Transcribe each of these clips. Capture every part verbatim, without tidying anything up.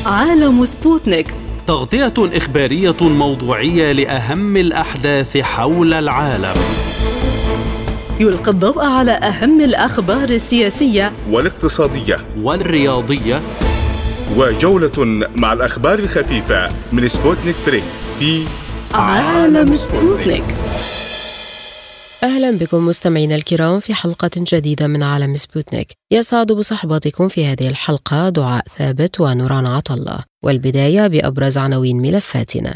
عالم سبوتنيك، تغطية إخبارية موضوعية لأهم الأحداث حول العالم. يلقي الضوء على أهم الأخبار السياسية والاقتصادية والرياضية، وجولة مع الأخبار الخفيفة من سبوتنيك بريك في عالم سبوتنيك. أهلا بكم مستمعينا الكرام في حلقة جديدة من عالم سبوتنيك. يسعد بصحبتكم في هذه الحلقة دعاء ثابت ونوران عطلة، والبداية بأبرز عناوين ملفاتنا.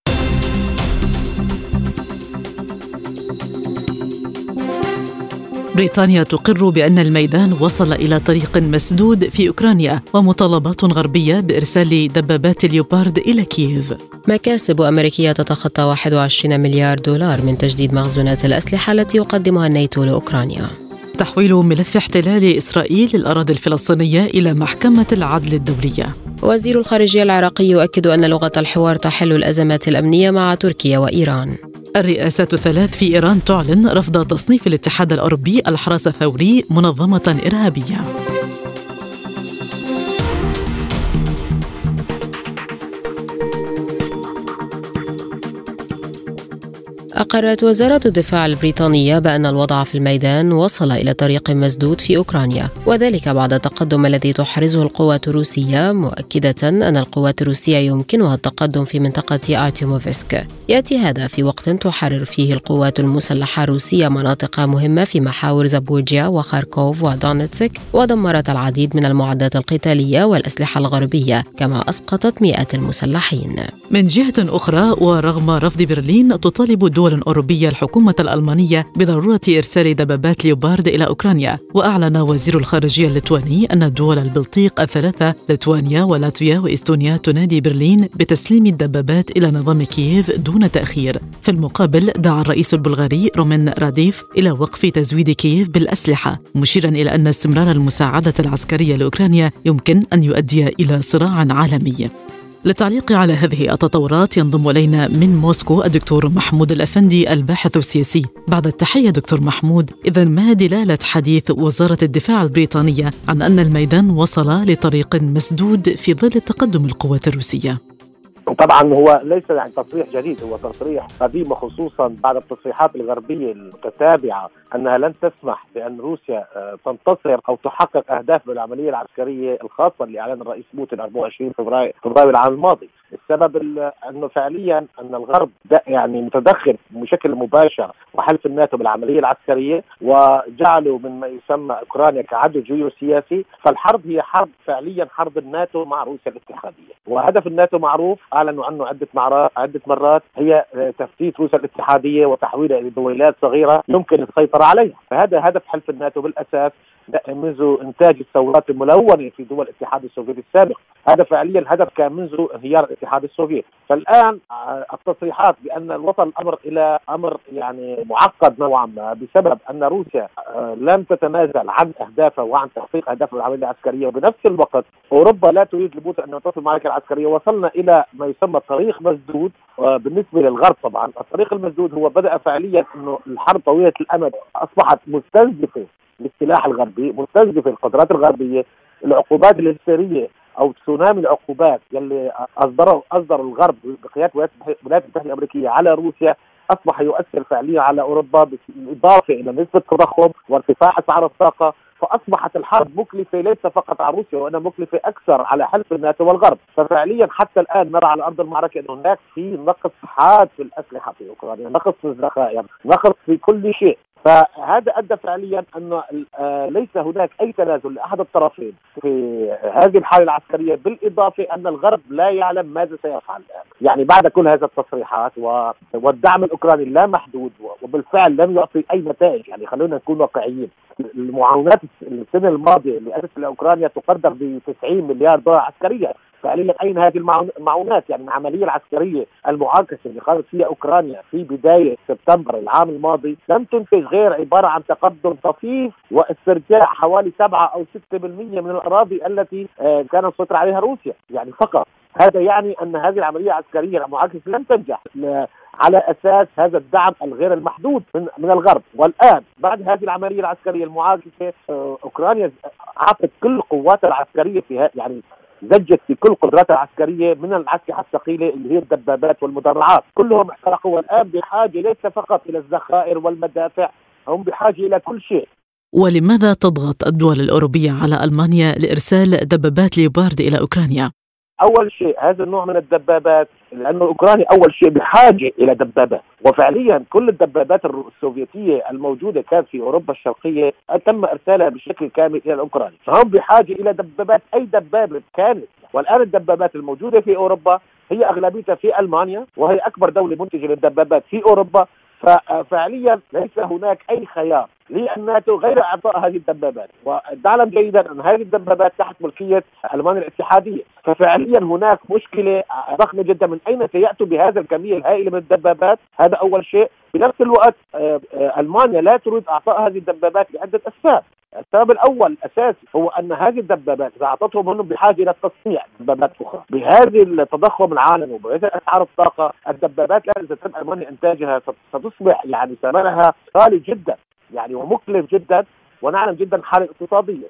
بريطانيا تقر بأن الميدان وصل إلى طريق مسدود في أوكرانيا، ومطالبات غربية بإرسال دبابات ليوبارد إلى كييف. مكاسب أمريكية تتخطى واحد وعشرين مليار دولار من تجديد مخزونات الأسلحة التي يقدمها الناتو لأوكرانيا. تحويل ملف احتلال إسرائيل للأراضي الفلسطينية إلى محكمة العدل الدولية. وزير الخارجية العراقي يؤكد أن لغة الحوار تحل الأزمات الأمنية مع تركيا وإيران. الرئاسات الثلاث في إيران تعلن رفض تصنيف الاتحاد الأوروبي الحرس الثوري منظمة إرهابية. أقرت وزارة الدفاع البريطانية بأن الوضع في الميدان وصل إلى طريق مسدود في أوكرانيا، وذلك بعد التقدم الذي تحرزه القوات الروسية، مؤكدة أن القوات الروسية يمكنها التقدم في منطقة آرتيموفسك. يأتي هذا في وقت تحرر فيه القوات المسلحة الروسية مناطق مهمة في محاور زابورجيا وخاركوف ودونيتسك، ودمرت العديد من المعدات القتالية والأسلحة الغربية، كما أسقطت مئات المسلحين. من جهة أخرى، ورغم رفض برلين، تطالب الدول أوروبية الحكومة الألمانية بضرورة إرسال دبابات ليوبارد إلى أوكرانيا. وأعلن وزير الخارجية الليتواني أن الدول البلطيق الثلاثة ليتوانيا ولاتفيا وإستونيا تنادي برلين بتسليم الدبابات إلى نظام كييف دون تأخير. في المقابل، دعا الرئيس البلغاري رومين راديف إلى وقف تزويد كييف بالأسلحة، مشيرا إلى أن استمرار المساعدة العسكرية لأوكرانيا يمكن أن يؤدي إلى صراع عالمي. للتعليق على هذه التطورات ينضم إلينا من موسكو الدكتور محمود الأفندي الباحث السياسي. بعد التحية دكتور محمود، إذن ما دلالة حديث وزارة الدفاع البريطانية عن أن الميدان وصل لطريق مسدود في ظل تقدم القوات الروسية؟ طبعا هو ليس يعني تصريح جديد، هو تصريح قديم، خصوصا بعد التصريحات الغربية المتتابعة أنها لن تسمح بأن روسيا تنتصر أو تحقق أهداف بالعملية العسكرية الخاصة اللي أعلن الرئيس بوتين أربعة وعشرين فبراير العام الماضي. السبب أنه فعليا أن الغرب يعني متدخل بشكل مباشر وحلف الناتو بالعملية العسكرية، وجعلوا من ما يسمى أوكرانيا كعدو جيوسياسي. فالحرب هي حرب فعليا حرب الناتو مع روسيا الاتحادية، وهدف الناتو معروف، أعلنوا عنه عدة عدة مرات، هي تفتيت روسيا الاتحادية وتحويلها إلى دويلات صغيرة يمكن السيطرة عليها. فهذا هدف حلف الناتو بالأساس منذ إنتاج الثورات الملونة في دول الاتحاد السوفيتي السابق. هذا فعليا هدف كان منذ انهيار الاتحاد السوفيتي. فالآن التصريحات بأن وصل الأمر إلى أمر يعني معقد نوعا ما بسبب أن روسيا لم تتنازل عن أهدافها وعن تحقيق أهدافها العملية العسكرية، وبنفس الوقت أوروبا لا تريد لبوتين أن تصل المعركة العسكرية. وصلنا إلى ما يسمى طريق مسدود. بالنسبة للغرب طبعا الطريق المسدود هو بدأ فعليا أنه الحرب طويلة الأمد أصبحت مستهدفة للسلاح الغربي، مستهدفة القدرات الغربية، العقوبات الهستيرية أو تسونامي العقوبات يلي أصدروا أصدر الغرب بقيادة الولايات المتحدة الأمريكية على روسيا أصبح يؤثر فعليا على أوروبا، بالإضافة إلى نسبة التضخم وارتفاع أسعار الطاقة. فأصبحت الحرب مكلفة ليس فقط على روسيا، وأنها مكلفة أكثر على حلف الناتو والغرب. ففعليا حتى الآن نرى على أرض المعركة أن هناك في نقص حاد في الأسلحة في أوكرانيا، نقص في الذخائر، نقص في كل شيء. فهذا أدى فعليا أنه ليس هناك أي تنازل لأحد الطرفين في هذه الحالة العسكرية، بالإضافة أن الغرب لا يعلم ماذا سيفعل الآن. يعني بعد كل هذه التصريحات والدعم الأوكراني لا محدود وبالفعل لم يعطي أي نتائج. يعني خلونا نكون واقعيين، المعاونات السنة الماضية اللي أتت لأوكرانيا تقدر ب تسعين مليار دولار عسكرية. فعليا أين هذه المعونات؟ يعني العملية العسكرية المعاكسة اللي خاضت فيها أوكرانيا في بداية سبتمبر العام الماضي لم تنتج غير عبارة عن تقدم طفيف واسترجاع حوالي سبعة أو ستة بالمئة من الأراضي التي كانت تسيطر عليها روسيا يعني فقط. هذا يعني أن هذه العملية العسكرية المعاكسة لم تنجح على أساس هذا الدعم الغير المحدود من من الغرب. والآن بعد هذه العملية العسكرية المعاكسة أوكرانيا أعطت كل قواتها العسكرية فيها، يعني زجت في كل قدراتها العسكرية من الأسلحة الثقيلة اللي هي الدبابات والمدرعات، كلهم احترقوا والآن بحاجة ليس فقط إلى الذخائر والمدافع، هم بحاجة إلى كل شيء. ولماذا تضغط الدول الأوروبية على ألمانيا لإرسال دبابات ليوبارد إلى أوكرانيا؟ أول شيء هذا النوع من الدبابات، لأنه أوكرانيا أول شيء بحاجة إلى دبابات، وفعليا كل الدبابات السوفيتية الموجودة كانت في أوروبا الشرقية تم إرسالها بشكل كامل إلى أوكرانيا، فهم بحاجة إلى دبابات، أي دبابة كانت. والآن الدبابات الموجودة في أوروبا هي أغلبيتها في ألمانيا، وهي أكبر دولة منتجة للدبابات في أوروبا، ففعليا ليس هناك أي خيار للناتو غير إعطاء هذه الدبابات، ونعلم جيدا أن هذه الدبابات تحت ملكية ألمانيا الاتحادية، ففعليا هناك مشكلة ضخمة جدا من أين سيأتوا بهذا الكمية الهائلة من الدبابات. هذا أول شيء. بنفس الوقت ألمانيا لا تريد إعطاء هذه الدبابات لعدة أسباب. السبب الأول الأساسي هو أن هذه الدبابات إذا أعطتهم هم بحاجة إلى تصنيع دبابات أخرى. بهذه التضخم العالمي وبهذه أسعار الطاقة، الدبابات إذا تم ألمانيا إنتاجها ستصبح يعني ثمنها غالي جدا يعني ومكلف جدا، ونعلم جدا حالة اقتصادية،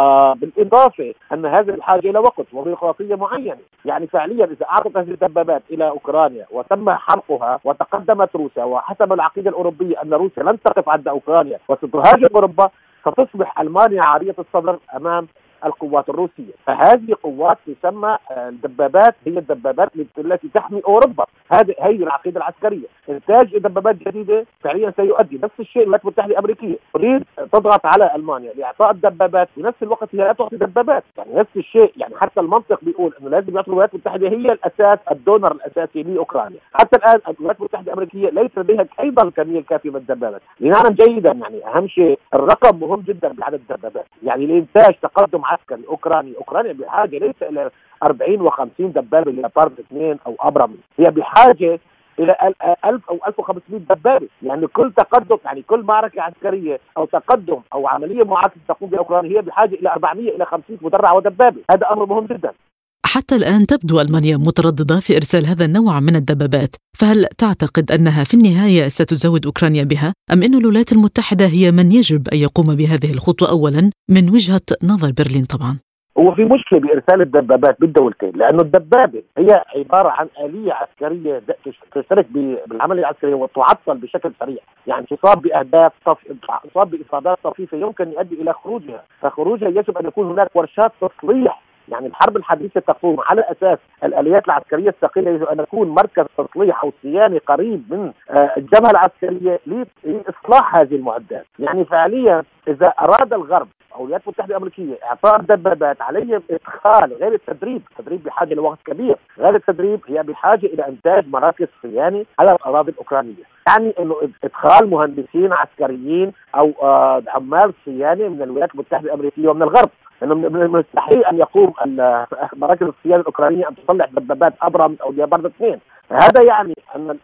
وبالإضافة أن هذه الحاجة إلى وقت وبيروقراطية معينة. يعني فعليا إذا أعطت هذه الدبابات إلى أوكرانيا وتم حرقها وتقدمت روسيا، وحسب العقيدة الأوروبية أن روسيا لن تقف عند أوكرانيا وستهاجم أوروبا، ستصبح ألمانيا عارية الصدر أمام القوات الروسية. فهذه قوات تسمى الدبابات هي الدبابات التي تحمي أوروبا. هذه هي العقيدة العسكرية. إنتاج دبابات جديدة فعليا سيؤدي نفس الشيء الولايات المتحدة الأمريكية تريد تضغط على ألمانيا لإعطاء الدبابات، في نفس الوقت هي لا تعطي دبابات. يعني نفس الشيء، يعني حتى المنطق بيقول إنه لازم يعطي الولايات المتحدة هي الأساس الدونر الأساسي لأوكرانيا. حتى الآن الولايات المتحدة الأمريكية ليس لديها أيضا الكمية الكافية من الدبابات. لنعلم جيدا يعني أهم شيء الرقم مهم جدا بعدد الدبابات. يعني لإنتاج تقدم عسكري أوكراني، أوكرانيا بحاجة ليس إلى أربعين وخمسين دبابة ليوبارد اثنين أو أبرامي، هي بحاجة إلى ألف أو ألف وخمسمائة دبابة. يعني كل تقدم، يعني كل معركة عسكرية أو تقدم أو عملية معاكسة تقوم بها أوكرانيا هي بحاجة إلى أربعمائة إلى خمسمائة مدرعة ودبابة. هذا أمر مهم جدا. حتى الآن تبدو ألمانيا مترددة في إرسال هذا النوع من الدبابات، فهل تعتقد أنها في النهاية ستزود أوكرانيا بها، أم أن الولايات المتحدة هي من يجب أن يقوم بهذه الخطوة أولا من وجهة نظر برلين؟ طبعا هو في مشكلة بإرسال الدبابات بالدولتين، لأنه الدبابة هي عبارة عن آلية عسكرية تشترك بالعملية العسكرية وتعطل بشكل سريع، يعني تصاب بأهداف طف... تصاب بإصابات طفيفة يمكن يؤدي إلى خروجها، فخروجها يجب أن يكون هناك ورشات تصليح. يعني الحرب الحديثة تقوم على أساس الآليات العسكرية الثقيلة، يجب أن يكون مركز تصليح أو صيانة قريب من الجبهة العسكرية لإصلاح هذه المعدات. يعني فعليا إذا أراد الغرب أو الولايات المتحدة الأمريكية إعطاء الدبابات، عليهم إدخال غير التدريب، التدريب بحاجة لوقت كبير، غير التدريب هي بحاجة إلى إنتاج مراكز صيانة على الأراضي الأوكرانية. يعني إنه إدخال مهندسين عسكريين أو عمال صيانة من الولايات المتحدة الأمريكية ومن الغرب، لأنه من المستحيل أن يقوم مراكز الصيانة الأوكرانية أن تصلح دبابات أبرام أو ليوبارد اثنين. هذا يعني أن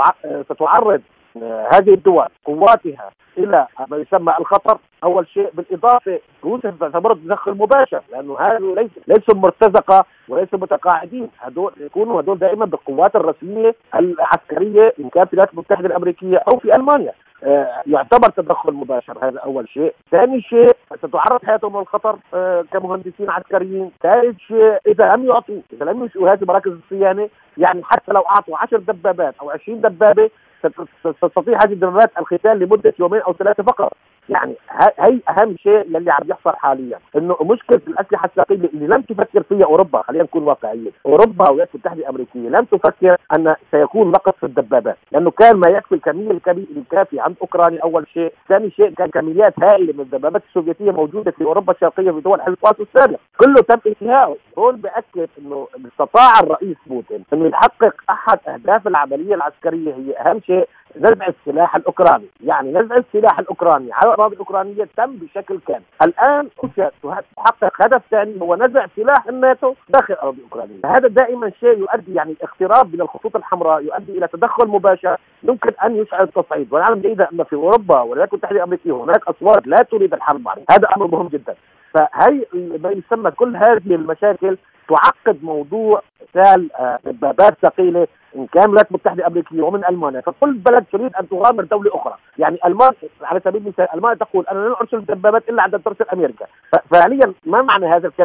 ستعرض هذه الدول قواتها إلى ما يسمى الخطر. أول شيء بالإضافة روسيا تعتبر تدخل مباشر، لأنه هذول ليس ليسوا مرتزقة وليسوا متقاعدين، هذول يكونوا هذول دائما بالقوات الرسمية العسكرية إن كانت في الولايات المتحدة الأمريكية أو في ألمانيا. آه يعتبر تدخل مباشر. هذا أول شيء. ثاني شيء ستعرض حياتهم للخطر آه كمهندسين عسكريين. ثالث شيء إذا لم يعطوا إذا لم ينشئوا هذه مراكز الصيانة، يعني حتى لو أعطوا عشر دبابات أو عشرين دبابة تستطيع هذه الدبابات القتال لمدة يومين أو ثلاثة فقط. يعني هي أهم شيء اللي عم يحصل حاليا، إنه مشكلة الأسلحة الثقيلة اللي لم تفكر فيها أوروبا. خلينا نكون واقعيين، أوروبا والولايات المتحدة الأمريكية لم تفكر أن سيكون نقص في الدبابات، لأنه كان ما يكفي الكمية الكافية عند أوكرانيا أول شيء. ثاني شيء كان كميات هائلة من الدبابات السوفيتية موجودة في أوروبا الشرقية في دول حلف واسو السابق، كله تم انتهائه. هون بأكد إنه استطاع الرئيس بوتين إنه يحقق أحد أهداف العملية العسكرية، هي أهم شيء نزع السلاح الأوكراني. يعني نزع السلاح الأوكراني على الأراضي الأوكرانية تم بشكل كامل. الآن روسيا تحقق هدف ثاني هو نزع سلاح الناتو داخل الأراضي الأوكرانية. هذا دائما شيء يؤدي، يعني اقتراب من الخطوط الحمراء يؤدي إلى تدخل مباشر يمكن أن يشعل التصعيد. ونعلم جيدا أن في أوروبا والولايات المتحدة الأمريكية هناك أصوات لا تريد الحرب عليه. هذا أمر مهم جدا. فهي ما يسمى كل هذه المشاكل تعقد موضوع إرسال دبابات ثقيلة إن كان الولايات المتحدة الأمريكية ومن ألمانيا. فكل بلد تريد أن تغامر دولة أخرى. يعني ألمانيا على سبيل المثال، ألمانيا تقول أنا لن أرسل دبابات إلا عند ترسل أمريكا. ففعليا ما معنى هذا الكلام؟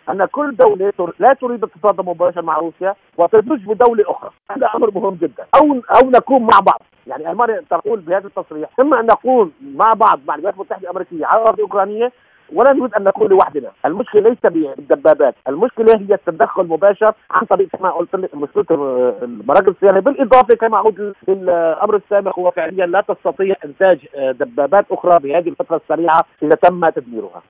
أن كل دولة لا تريد التصادم مباشرة مع روسيا وتدمج بدولة أخرى. هذا أمر مهم جدا. أو أو نكون مع بعض. يعني ألمانيا تقول بهذا التصريح إما أن نكون مع بعض مع الولايات المتحدة الأمريكية على الأرض الأوكرانية، ولا نريد أن نكون لوحدنا. المشكلة ليس بالدبابات، المشكلة هي التدخل المباشر عن طريق كما قلت لك مشكلة المراكز الصيانة، بالإضافة كما أعود للأمر السابق هو فعليا لا تستطيع إنتاج دبابات أخرى بهذه الفترة السريعة إذا تم تدميرها.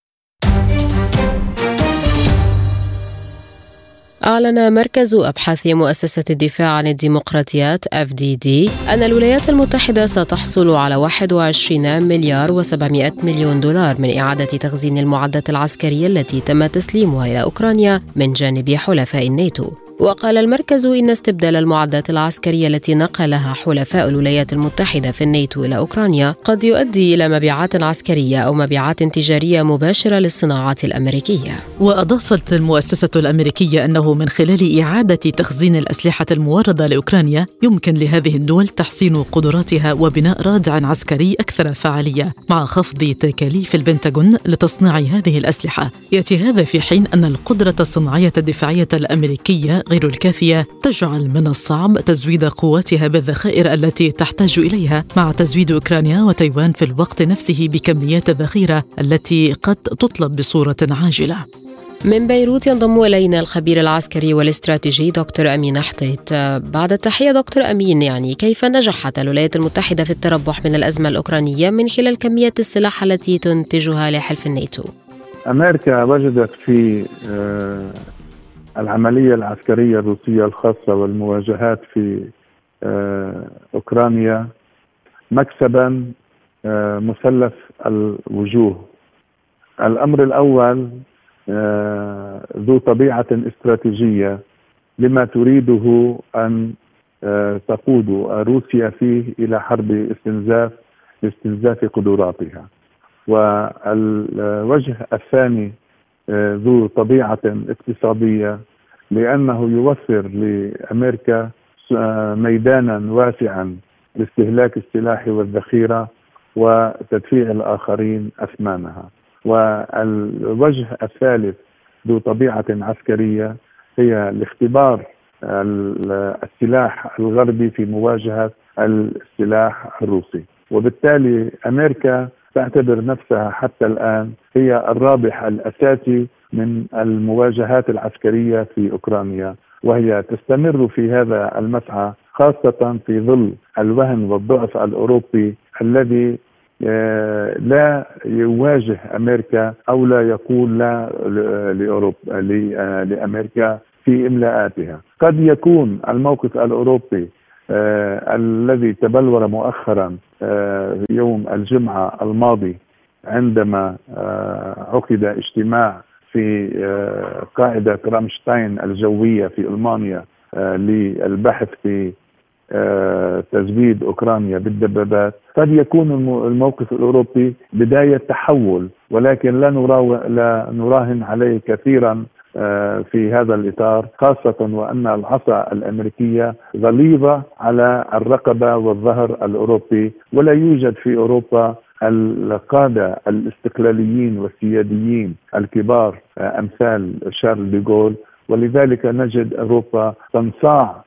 أعلن مركز أبحاث مؤسسة الدفاع عن الديمقراطيات إف دي دي أن الولايات المتحدة ستحصل على واحد وعشرين مليار وسبعمائة مليون دولار من إعادة تخزين المعدات العسكرية التي تم تسليمها إلى أوكرانيا من جانب حلفاء الناتو. وقال المركز إن استبدال المعدات العسكرية التي نقلها حلفاء الولايات المتحدة في الناتو إلى أوكرانيا قد يؤدي إلى مبيعات عسكرية أو مبيعات تجارية مباشرة للصناعات الأمريكية. وأضافت المؤسسة الأمريكية أنه من خلال إعادة تخزين الأسلحة الموردة لأوكرانيا يمكن لهذه الدول تحسين قدراتها وبناء رادع عسكري أكثر فعالية مع خفض تكاليف البنتاغون لتصنيع هذه الأسلحة. يأتي هذا في حين أن القدرة الصناعية الدفاعية الأمريكية غير الكافية تجعل من الصعب تزويد قواتها بالذخائر التي تحتاج إليها، مع تزويد أوكرانيا وتايوان في الوقت نفسه بكميات الذخيرة التي قد تطلب بصورة عاجلة. من بيروت ينضم إلينا الخبير العسكري والاستراتيجي دكتور أمين حطيت. بعد التحية دكتور أمين، يعني كيف نجحت الولايات المتحدة في التربح من الأزمة الأوكرانية من خلال كميات السلاح التي تنتجها لحلف الناتو؟ أمريكا وجدت في العملية العسكرية الروسية الخاصة والمواجهات في أوكرانيا مكسبا مثلث الوجوه. الأمر الأول ذو طبيعة استراتيجية لما تريده أن تقود روسيا فيه إلى حرب استنزاف لاستنزاف قدراتها. والوجه الثاني ذو طبيعة اقتصادية لأنه يوفر لأمريكا ميدانا واسعا لاستهلاك السلاح والذخيرة وتدفيع الآخرين أثمانها. والوجه الثالث ذو طبيعة عسكرية هي الاختبار السلاح الغربي في مواجهة السلاح الروسي. وبالتالي أمريكا تعتبر نفسها حتى الآن هي الرابح الأساسي من المواجهات العسكرية في أوكرانيا، وهي تستمر في هذا المسعى خاصة في ظل الوهن والضعف الأوروبي الذي لا يواجه أمريكا أو لا يقول لا لأوروبا لأمريكا في إملاءاتها. قد يكون الموقف الأوروبي آه الذي تبلور مؤخرا آه يوم الجمعة الماضي عندما آه عقد اجتماع في آه قاعدة رامشتاين الجوية في ألمانيا آه للبحث في آه تزويد أوكرانيا بالدبابات. قد يكون الموقف الأوروبي بداية تحول، ولكن لا, لا نراهن عليه كثيرا في هذا الإطار، خاصة وأن العصا الأمريكية غليظة على الرقبة والظهر الأوروبي، ولا يوجد في أوروبا القادة الاستقلاليين والسياديين الكبار أمثال شارل دي غول، ولذلك نجد أوروبا تنصاع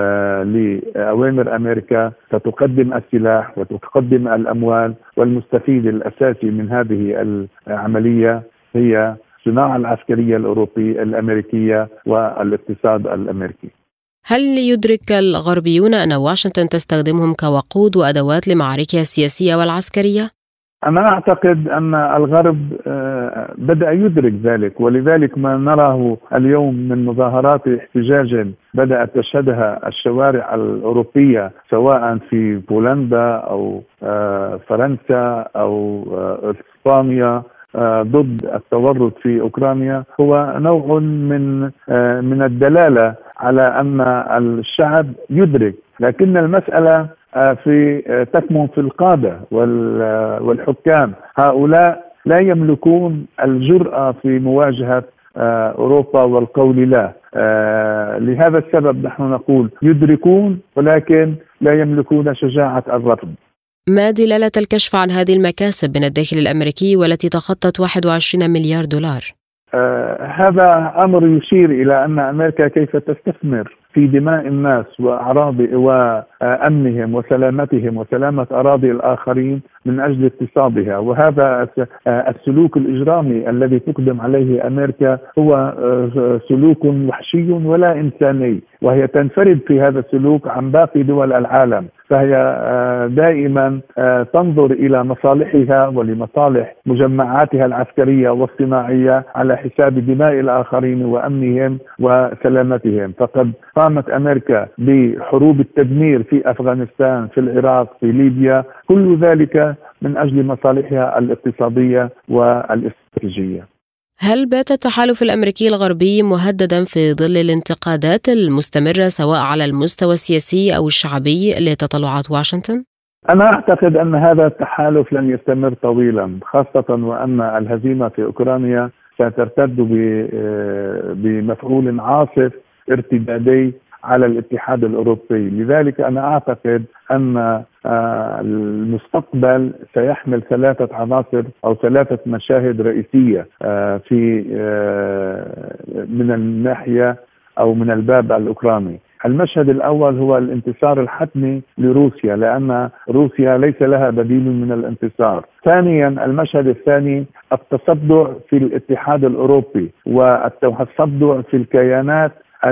لأوامر أمريكا، ستقدم السلاح وتقدم الأموال، والمستفيد الأساسي من هذه العملية هي الصناعة العسكرية الأوروبية الأمريكية والاقتصاد الأمريكي. هل يدرك الغربيون أن واشنطن تستخدمهم كوقود وأدوات لمعاركها السياسية والعسكرية؟ أنا أعتقد أن الغرب بدأ يدرك ذلك، ولذلك ما نراه اليوم من مظاهرات احتجاج بدأت تشهدها الشوارع الأوروبية سواء في بولندا أو فرنسا أو إسبانيا ضد التورط في أوكرانيا، هو نوع من من الدلالة على أن الشعب يدرك، لكن المسألة في تكمن في القادة والحكام. هؤلاء لا يملكون الجرأة في مواجهة أوروبا والقول لا. لهذا السبب نحن نقول يدركون ولكن لا يملكون شجاعة الرفض. ما دلالة الكشف عن هذه المكاسب من الداخل الأمريكي والتي تخطت واحد وعشرين مليار دولار؟ آه هذا أمر يشير إلى أن أمريكا كيف تستثمر في دماء الناس وأعراض وأمنهم وسلامتهم وسلامة أراضي الآخرين من أجل اقتصادها. وهذا السلوك الإجرامي الذي تقدم عليه أمريكا هو سلوك وحشي ولا إنساني، وهي تنفرد في هذا السلوك عن باقي دول العالم، فهي دائما تنظر إلى مصالحها ولمصالح مجمعاتها العسكرية والصناعية على حساب دماء الآخرين وأمنهم وسلامتهم. فقد قامت أمريكا بحروب التدمير في أفغانستان، في العراق، في ليبيا، كل ذلك من أجل مصالحها الاقتصادية والاستراتيجية. هل بات التحالف الأمريكي الغربي مهددا في ظل الانتقادات المستمرة سواء على المستوى السياسي أو الشعبي لتطلعات واشنطن؟ أنا أعتقد أن هذا التحالف لن يستمر طويلا، خاصة وأن الهزيمة في أوكرانيا سترتد بمفعول عاصف ارتدادي على الاتحاد الأوروبي. لذلك أنا أعتقد أن المستقبل سيحمل ثلاثة عناصر أو ثلاثة مشاهد رئيسية في من الناحية أو من الباب الأوكراني. المشهد الأول هو الانتصار الحتمي لروسيا، لأن روسيا ليس لها بديل من الانتصار. ثانيا المشهد الثاني التصدع في الاتحاد الأوروبي والتصدع في الكيانات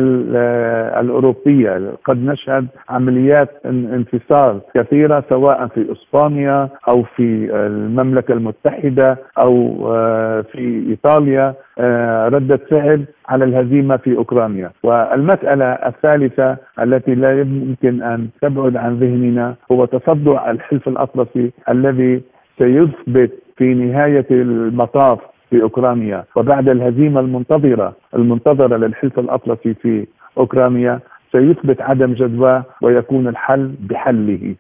الأوروبية. قد نشهد عمليات انفصال كثيرة سواء في إسبانيا أو في المملكة المتحدة أو في إيطاليا، ردة فعل على الهزيمة في أوكرانيا. والمسألة الثالثة التي لا يمكن أن تبعد عن ذهننا هو تصدع الحلف الأطلسي الذي سيثبت في نهاية المطاف في أوكرانيا، وبعد الهزيمة المنتظرة المنتظرة للحلف الأطلسي في أوكرانيا سيثبت عدم جدواه ويكون الحل بحله.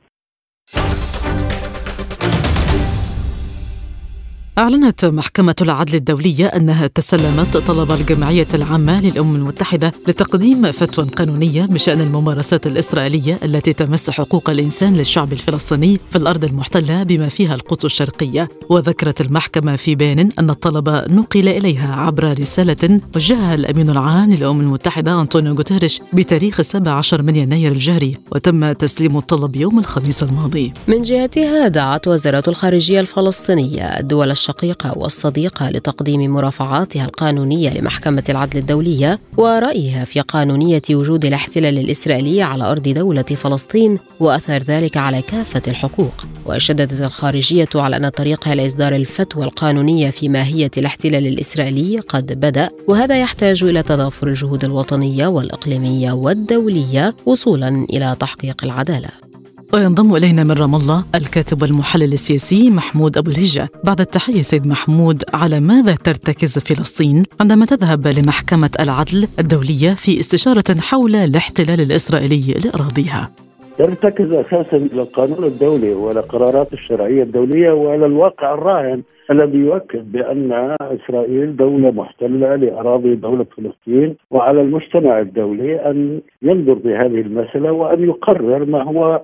أعلنت محكمة العدل الدولية أنها تسلمت طلب الجمعية العامة للأمم المتحدة لتقديم فتوى قانونية بشأن الممارسات الإسرائيلية التي تمس حقوق الإنسان للشعب الفلسطيني في الأرض المحتلة بما فيها القدس الشرقية. وذكرت المحكمة في بيان أن الطلب نقل إليها عبر رسالة وجهها الأمين العام للأمم المتحدة أنطونيو غوتيريش بتاريخ السابع عشر من يناير الجاري، وتم تسليم الطلب يوم الخميس الماضي. من جهتها دعت وزارة الخارجية الفلسطينية الدول الشقيقة والصديقة لتقديم مرافعاتها القانونية لمحكمة العدل الدولية ورأيها في قانونية وجود الاحتلال الإسرائيلي على أرض دولة فلسطين وأثر ذلك على كافة الحقوق. وشددت الخارجية على أن طريقها لإصدار الفتوى القانونية في ماهية الاحتلال الإسرائيلي قد بدأ، وهذا يحتاج إلى تضافر الجهود الوطنية والإقليمية والدولية وصولا إلى تحقيق العدالة. وينضم إلينا من رام الله الكاتب والمحلل السياسي محمود أبو الهجة. بعد التحية سيد محمود، على ماذا ترتكز فلسطين عندما تذهب لمحكمة العدل الدولية في استشارة حول الاحتلال الإسرائيلي لأراضيها؟ ترتكز أساسا إلى القانون الدولي وإلى قرارات الشرعية الدولية وإلى الواقع الراهن الذي يؤكد بأن إسرائيل دولة محتلة لأراضي دولة فلسطين، وعلى المجتمع الدولي أن ينظر بهذه المسألة وأن يقرر ما هو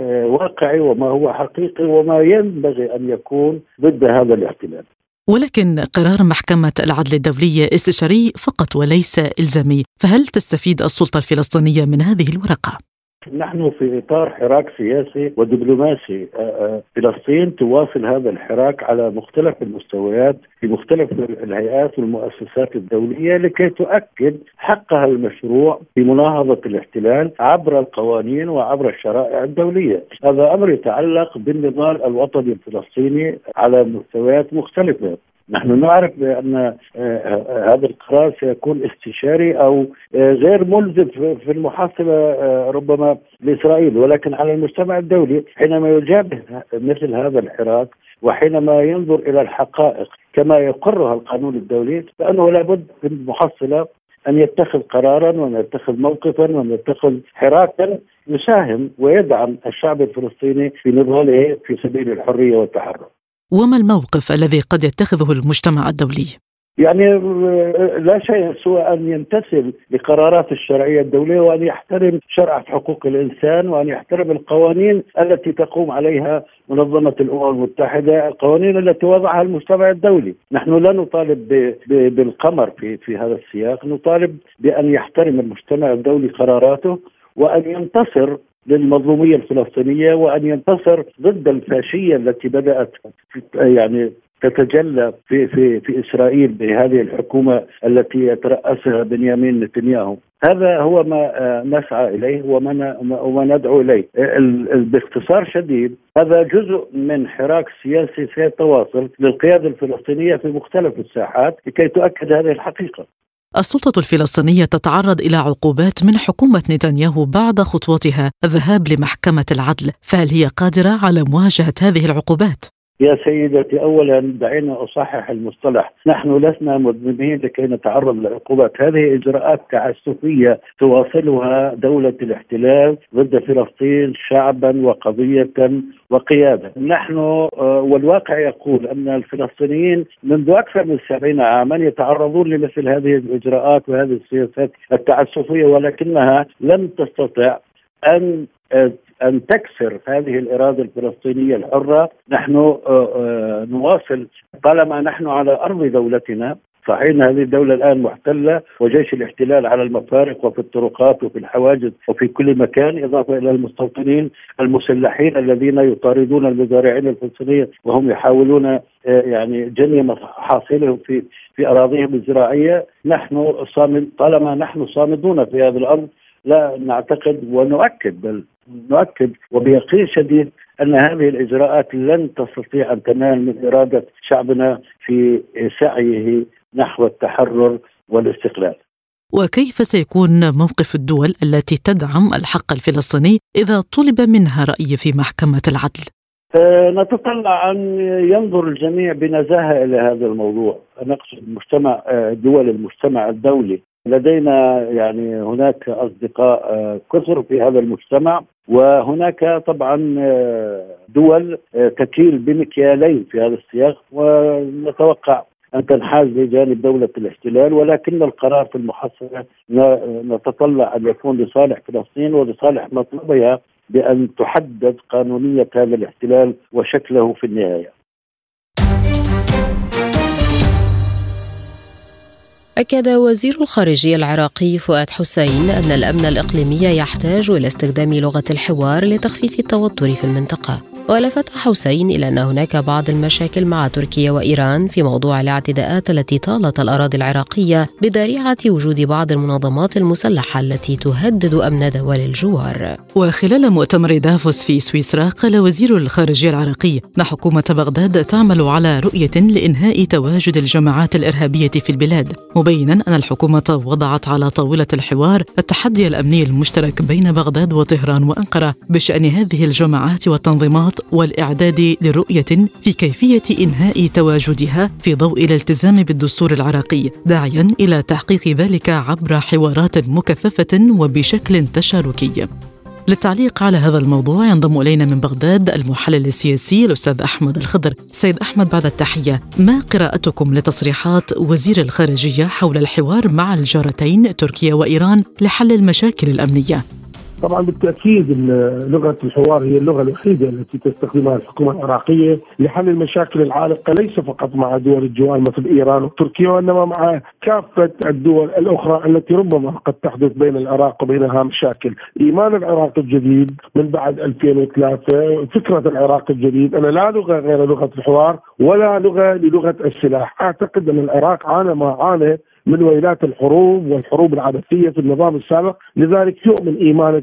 واقعي وما هو حقيقي وما ينبغي أن يكون ضد هذا الاحتلال. ولكن قرار محكمة العدل الدولية استشاري فقط وليس إلزامي، فهل تستفيد السلطة الفلسطينية من هذه الورقة؟ نحن في إطار حراك سياسي ودبلوماسي. فلسطين تواصل هذا الحراك على مختلف المستويات في مختلف الهيئات والمؤسسات الدولية لكي تؤكد حقها المشروع في مناهضة الاحتلال عبر القوانين وعبر الشرائع الدولية. هذا أمر يتعلق بالنضال الوطني الفلسطيني على مستويات مختلفة. نحن نعرف بأن هذا القرار سيكون استشاري أو غير ملزم في المحاسبة ربما لإسرائيل، ولكن على المجتمع الدولي حينما يجابه مثل هذا الحراك وحينما ينظر إلى الحقائق كما يقرها القانون الدولي، فإنه لابد في المحصلة أن يتخذ قرارا وأن يتخذ موقفا وأن يتخذ حراكا يساهم ويدعم الشعب الفلسطيني في نضاله في سبيل الحرية والتحرر. وما الموقف الذي قد يتخذه المجتمع الدولي؟ يعني لا شيء سوى أن يمتثل لقرارات الشرعية الدولية وأن يحترم شرع حقوق الإنسان وأن يحترم القوانين التي تقوم عليها منظمة الأمم المتحدة، القوانين التي وضعها المجتمع الدولي. نحن لا نطالب بالقمر في في هذا السياق، نطالب بأن يحترم المجتمع الدولي قراراته وأن ينتصر للمظلومية الفلسطينية وأن ينتصر ضد الفاشية التي بدأت يعني تتجلى في في في إسرائيل بهذه الحكومة التي يترأسها بنيامين نتنياهو. هذا هو ما نسعى إليه وما ندعو إليه. باختصار شديد هذا جزء من حراك سياسي سيتواصل للقيادة الفلسطينية في مختلف الساحات لكي تؤكد هذه الحقيقة. السلطة الفلسطينية تتعرض إلى عقوبات من حكومة نتنياهو بعد خطوتها الذهاب لمحكمة العدل، فهل هي قادرة على مواجهة هذه العقوبات؟ يا سيدتي، أولا دعينا أصحح المصطلح، نحن لسنا مذنبين لكي نتعرض لعقوبات. هذه إجراءات تعسفية تواصلها دولة الاحتلال ضد فلسطين شعبا وقضية وقيادة. نحن والواقع يقول أن الفلسطينيين منذ أكثر من سبعين عاما يتعرضون لمثل هذه الإجراءات وهذه السياسات التعسفية، ولكنها لم تستطع أن أن تكسر هذه الإرادة الفلسطينية الحرة. نحن نواصل طالما نحن على أرض دولتنا. صحيح أن هذه الدولة الآن محتلة وجيش الاحتلال على المفارق وفي الطرقات وفي الحواجز وفي كل مكان، إضافة إلى المستوطنين المسلحين الذين يطاردون المزارعين الفلسطينيين وهم يحاولون يعني جني محاصيلهم في في أراضيهم الزراعية. نحن صامد طالما نحن صامدون في هذا الأمر، لا نعتقد ونؤكد بل نؤكد وبيقين شديد أن هذه الإجراءات لن تستطيع أن تنال من إرادة شعبنا في سعيه نحو التحرر والاستقلال. وكيف سيكون موقف الدول التي تدعم الحق الفلسطيني إذا طلب منها رأي في محكمة العدل؟ أه نتطلع أن ينظر الجميع بنزاهة إلى هذا الموضوع. نقصد مجتمع دول المجتمع الدولي. لدينا يعني هناك أصدقاء كثر في هذا المجتمع، وهناك طبعا دول تكيل بمكيالين في هذا السياق، ونتوقع أن تنحاز لجانب دولة الاحتلال، ولكن القرار في المحصلة نتطلع أن يكون لصالح فلسطين ولصالح مطلبها بأن تحدد قانونية هذا الاحتلال وشكله في النهاية. أكد وزير الخارجية العراقي فؤاد حسين أن الأمن الإقليمي يحتاج إلى استخدام لغة الحوار لتخفيف التوتر في المنطقة. ولفت حسين إلى أن هناك بعض المشاكل مع تركيا وإيران في موضوع الاعتداءات التي طالت الأراضي العراقية بذريعة وجود بعض المنظمات المسلحة التي تهدد أمن دول الجوار. وخلال مؤتمر دافوس في سويسرا قال وزير الخارجية العراقي أن حكومة بغداد تعمل على رؤية لإنهاء تواجد الجماعات الإرهابية في البلاد، مبينا أن الحكومة وضعت على طاولة الحوار التحدي الأمني المشترك بين بغداد وطهران وأنقرة بشأن هذه الجماعات والتنظيمات والإعداد لرؤية في كيفية إنهاء تواجدها في ضوء الالتزام بالدستور العراقي، داعيا إلى تحقيق ذلك عبر حوارات مكثفة وبشكل تشاركي. للتعليق على هذا الموضوع ينضم إلينا من بغداد المحلل السياسي الأستاذ أحمد الخضر. سيد أحمد، بعد التحية، ما قراءتكم لتصريحات وزير الخارجية حول الحوار مع الجارتين تركيا وإيران لحل المشاكل الأمنية؟ طبعا بالتأكيد لغة الحوار هي اللغة الوحيدة التي تستخدمها الحكومة العراقية لحل المشاكل العالقة، ليس فقط مع دول الجوار مثل إيران وتركيا، وإنما مع كافة الدول الأخرى التي ربما قد تحدث بين العراق وبينها مشاكل. إيمان العراق الجديد من بعد ألفين وثلاثة، فكرة العراق الجديد أن لا لغة غير لغة الحوار ولا لغة للغة السلاح. أعتقد أن العراق عانى ما عانى من ويلات الحروب والحروب العبثية في النظام السابق، لذلك يؤمن إيمانا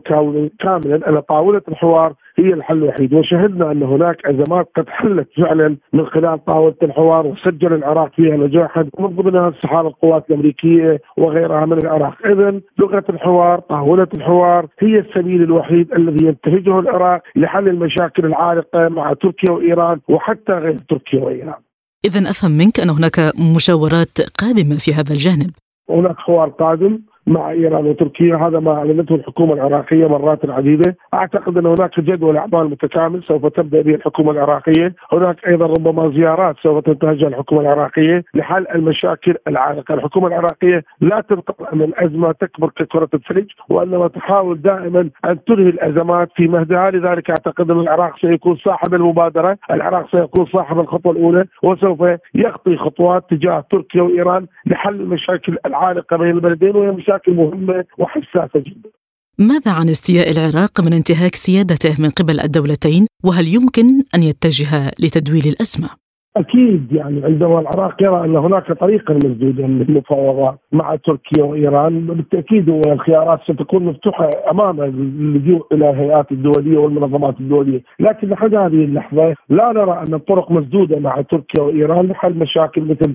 كاملا أن طاولة الحوار هي الحل الوحيد. وشهدنا أن هناك أزمات قد حلت فعلا من خلال طاولة الحوار وسجل العراق فيها نجاحا، من ضمنها انسحاب القوات الأمريكية وغيرها من العراق. إذن لغة الحوار، طاولة الحوار هي السبيل الوحيد الذي ينتهجه العراق لحل المشاكل العالقة مع تركيا وإيران وحتى غير تركيا وإيران. إذن أفهم منك أن هناك مشاورات قادمة في هذا الجانب؟ هناك حوار قادم مع إيران وتركيا. هذا ما أعلنته الحكومة العراقية مرات عديدة. أعتقد أن هناك جدول أعمال متكامل سوف تبدأ به الحكومة العراقية. هناك أيضا ربما زيارات سوف تنتهجها الحكومة العراقية لحل المشاكل العالقة. الحكومة العراقية لا تنتظر أن الأزمة تكبر ككرة الثلج، وإنما تحاول دائما أن تنهي الأزمات في مهدها. لذلك أعتقد أن العراق سيكون صاحب المبادرة، العراق سيكون صاحب الخطوة الأولى، وسوف يخطي خطوات تجاه تركيا وإيران لحل المشاكل العالقة بين البلدين، وهي مشاكل مهمة وحساسة جدا. ماذا عن استياء العراق من انتهاك سيادته من قبل الدولتين، وهل يمكن أن يتجه لتدويل الأزمة؟ أكيد يعني عندما العراق يرى أن هناك طريقا مسدودا للمفاوضات مع تركيا وإيران، بالتأكيد الخيارات ستكون مفتوحة أمام اللجوء إلى الهيئات الدولية والمنظمات الدولية. لكن لحد هذه اللحظة لا نرى أن الطرق مسدودة مع تركيا وإيران لحل مشاكل مثل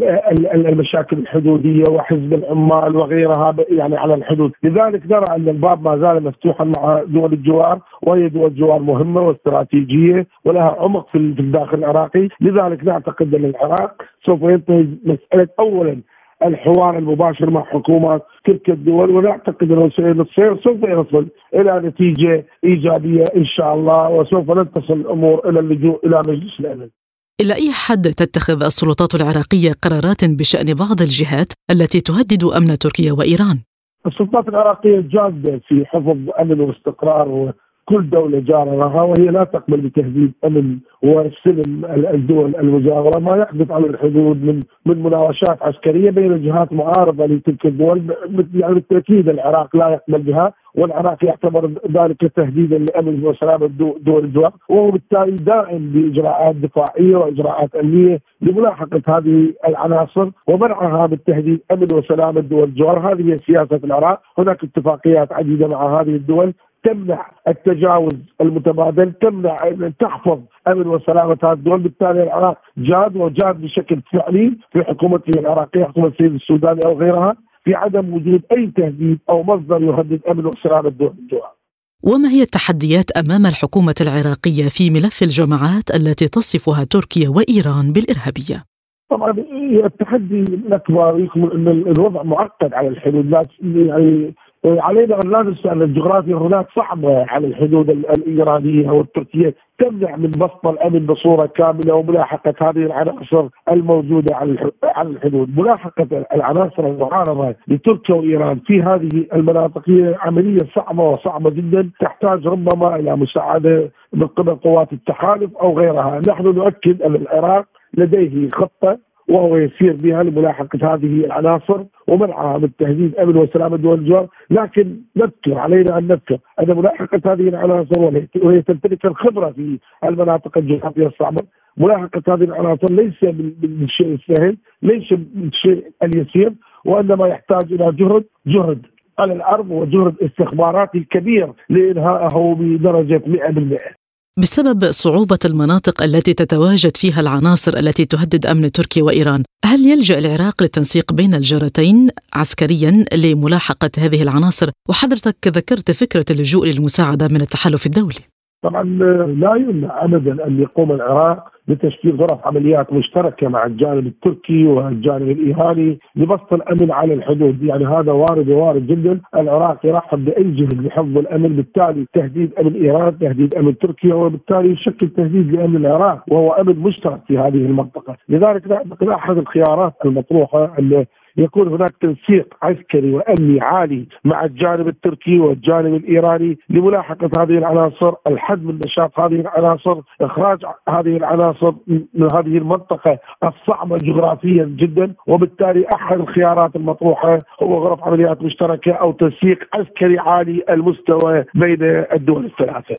المشاكل الحدودية وحزب العمال وغيرها يعني على الحدود. لذلك نرى أن الباب ما زال مفتوحا مع دول الجوار، وهي دول الجوار مهمة واستراتيجية ولها عمق في الداخل العراقي. لذلك نعتقد أن العراق سوف ينتهي مسألة أولا الحوار المباشر مع حكومات تلك الدول، ونعتقد أنه سوف يصل إلى نتيجة إيجابية إن شاء الله، وسوف نتصل الأمور إلى اللجوء إلى مجلس الأمن. إلى أي حد تتخذ السلطات العراقية قرارات بشأن بعض الجهات التي تهدد أمن تركيا وإيران؟ السلطات العراقية جادة في حفظ أمن واستقرار كل دولة جارة لها، وهي لا تقبل بتهديد أمن وسلم الدول المجاورة. ما يحدث على الحدود من من مناوشات عسكرية بين جهات معارضة لتلك الدول يعني بالتأكيد العراق لا يقبل بها، والعراق يعتبر ذلك تهديدا لأمن وسلامة دول الجوار، وهو بالتالي دائم بإجراءات دفاعية وإجراءات أمنية لملاحقة هذه العناصر ومنعها بالتهديد أمن وسلامة دول الجوار. هذه هي سياسة العراق. هناك اتفاقيات عديدة مع هذه الدول تمنع التجاوز المتبادل، تمنع أن تحفظ أمن وسلامة هذه الدول. بالتالي العراق جاد وجاد بشكل فعلي في حكومته العراقية، حكومة السيد السوداني أو غيرها، في عدم وجود أي تهديد أو مصدر يهدد أمن وسلامة دول الجوار. وما هي التحديات أمام الحكومة العراقية في ملف الجماعات التي تصفها تركيا وإيران بالإرهابية؟ طبعا التحدي الأكبر يكمن أن الوضع معقد على الحدود. يعني علينا أن لا ننسى أن الجغرافيا هناك صعبة على الحدود الإيرانية والتركية، تمنع من بسط الأمن بصورة كاملة وملاحقة هذه العناصر الموجودة على الحدود. ملاحقة العناصر المعارضة لتركيا وإيران في هذه المناطق هي عملية صعبة وصعبة جدا، تحتاج ربما إلى مساعدة من قبل قوات التحالف أو غيرها. نحن نؤكد أن العراق لديه خطة وهو يسير بها لملاحقة هذه العناصر ومنعها من تهديد أمن وسلامة دول الجوار. لكن نذكر علينا أن نذكر أن ملاحقة هذه العناصر وهي تمتلك الخبرة في المناطق الجغرافية الصعبة، ملاحقة هذه العناصر ليس بالشيء السهل، ليس بالشيء اليسير، وإنما يحتاج إلى جهد جهد على الأرض وجهد استخباراتي كبير لإنهائه بدرجة مئة بالمئة. بسبب صعوبة المناطق التي تتواجد فيها العناصر التي تهدد أمن تركيا وإيران، هل يلجأ العراق للتنسيق بين الجارتين عسكريا لملاحقة هذه العناصر؟ وحضرتك ذكرت فكرة اللجوء للمساعدة من التحالف الدولي. طبعا لا يمنع أبدا أن يقوم العراق بتشكيل غرف عمليات مشتركة مع الجانب التركي والجانب الإيراني لبسط الأمن على الحدود. يعني هذا وارد ووارد جدا. العراق يرحب بأي جهد لحفظ الأمن، بالتالي تهديد أمن إيران تهديد أمن تركيا، وبالتالي يشكل تهديد لأمن العراق وهو أمن مشترك في هذه المنطقة. لذلك نعتقد أحد الخيارات المطروحة أن يكون هناك تنسيق عسكري وأمني عالي مع الجانب التركي والجانب الإيراني لملاحقة هذه العناصر، الحد من نشاط هذه العناصر، إخراج هذه العناصر من هذه المنطقة الصعبة جغرافيا جدا. وبالتالي أحد الخيارات المطروحة هو غرف عمليات مشتركة أو تنسيق عسكري عالي المستوى بين الدول الثلاثة.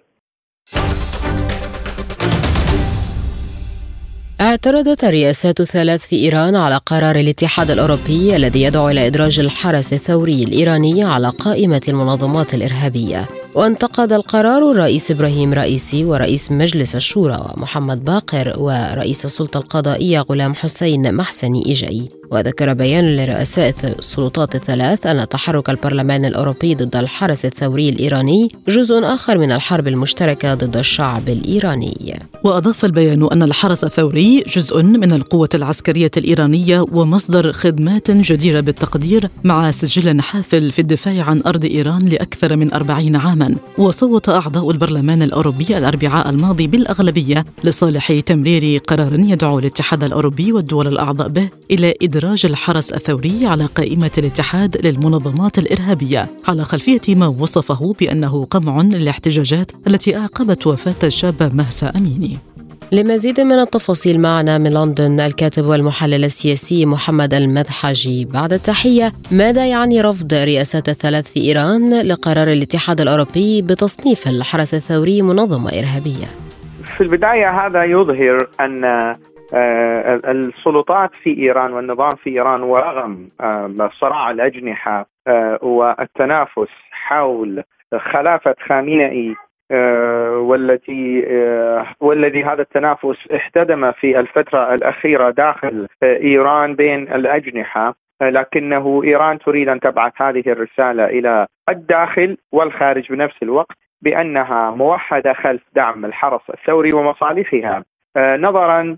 اعترضت الرئاسات الثلاث في إيران على قرار الاتحاد الأوروبي الذي يدعو إلى إدراج الحرس الثوري الإيراني على قائمة المنظمات الإرهابية. وانتقد القرار الرئيس إبراهيم رئيسي ورئيس مجلس الشورى محمد باقر ورئيس السلطة القضائية غلام حسين محسني إيجاي. وذكر بيان لرؤساء السلطات الثلاث أن تحرك البرلمان الأوروبي ضد الحرس الثوري الإيراني جزء آخر من الحرب المشتركة ضد الشعب الإيراني. وأضاف البيان أن الحرس الثوري جزء من القوة العسكرية الإيرانية ومصدر خدمات جديرة بالتقدير، مع سجل حافل في الدفاع عن أرض إيران لأكثر من أربعين عاما. وصوت أعضاء البرلمان الأوروبي الأربعاء الماضي بالأغلبية لصالح تمرير قرار يدعو الاتحاد الأوروبي والدول الأعضاء به إلى إدراج الحرس الثوري على قائمة الاتحاد للمنظمات الإرهابية، على خلفية ما وصفه بأنه قمع للاحتجاجات التي أعقبت وفاة الشابة مهسا أميني. لمزيد من التفاصيل معنا من لندن الكاتب والمحلل السياسي محمد المذحجي. بعد التحية، ماذا يعني رفض رئاسات الثلاث في إيران لقرار الاتحاد الأوروبي بتصنيف الحرس الثوري منظمة إرهابية؟ في البداية هذا يظهر أن السلطات في إيران والنظام في إيران، ورغم صراع الأجنحة والتنافس حول خلافة خامنئي والتي والذي هذا التنافس احتدم في الفترة الأخيرة داخل إيران بين الأجنحة، لكنه إيران تريد أن تبعث هذه الرسالة إلى الداخل والخارج بنفس الوقت بأنها موحدة خلف دعم الحرس الثوري ومصالحها، نظرا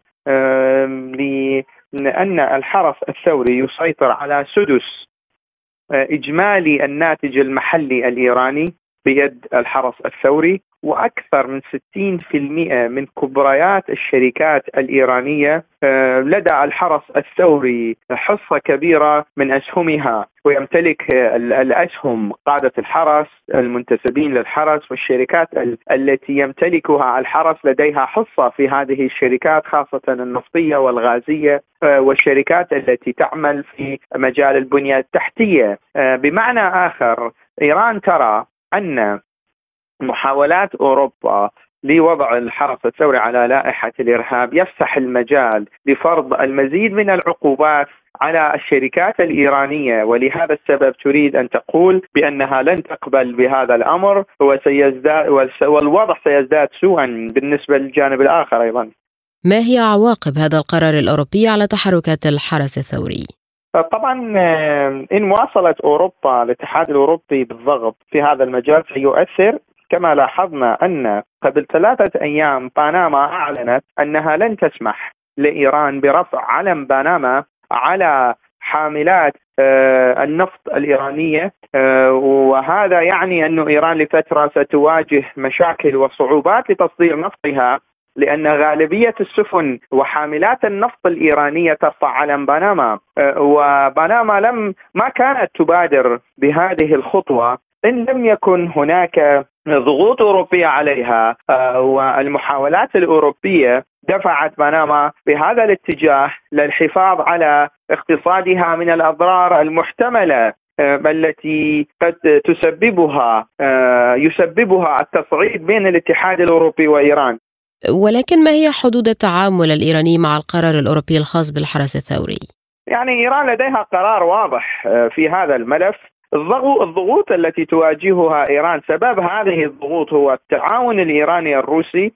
لأن الحرس الثوري يسيطر على سدس إجمالي الناتج المحلي الإيراني بيد الحرس الثوري، وأكثر من ستين بالمئة من كبريات الشركات الإيرانية لدى الحرس الثوري حصة كبيرة من أسهمها، ويمتلك الأسهم قادة الحرس المنتسبين للحرس، والشركات التي يمتلكها الحرس لديها حصة في هذه الشركات، خاصة النفطية والغازية والشركات التي تعمل في مجال البنية التحتية. بمعنى آخر، إيران ترى أن محاولات أوروبا لوضع الحرس الثوري على لائحة الإرهاب يفتح المجال لفرض المزيد من العقوبات على الشركات الإيرانية، ولهذا السبب تريد أن تقول بأنها لن تقبل بهذا الأمر، وسيزداد والوضع سيزداد سوءا بالنسبة للجانب الآخر أيضا. ما هي عواقب هذا القرار الأوروبي على تحركات الحرس الثوري؟ طبعا إن واصلت أوروبا الاتحاد الأوروبي بالضغط في هذا المجال سيؤثر، كما لاحظنا أن قبل ثلاثة أيام بنما أعلنت أنها لن تسمح لإيران برفع علم بنما على حاملات النفط الإيرانية، وهذا يعني أن إيران لفترة ستواجه مشاكل وصعوبات لتصدير نفطها، لأن غالبية السفن وحاملات النفط الإيرانية ترفع علم بنما، وبنما لم ما كانت تبادر بهذه الخطوة إن لم يكن هناك ضغوط أوروبية عليها، والمحاولات الأوروبية دفعت بنما بهذا الاتجاه للحفاظ على اقتصادها من الأضرار المحتملة التي قد تسببها يسببها التصعيد بين الاتحاد الأوروبي وإيران. ولكن ما هي حدود التعامل الإيراني مع القرار الأوروبي الخاص بالحرس الثوري؟ يعني إيران لديها قرار واضح في هذا الملف. الضغوط التي تواجهها إيران، سبب هذه الضغوط هو التعاون الإيراني الروسي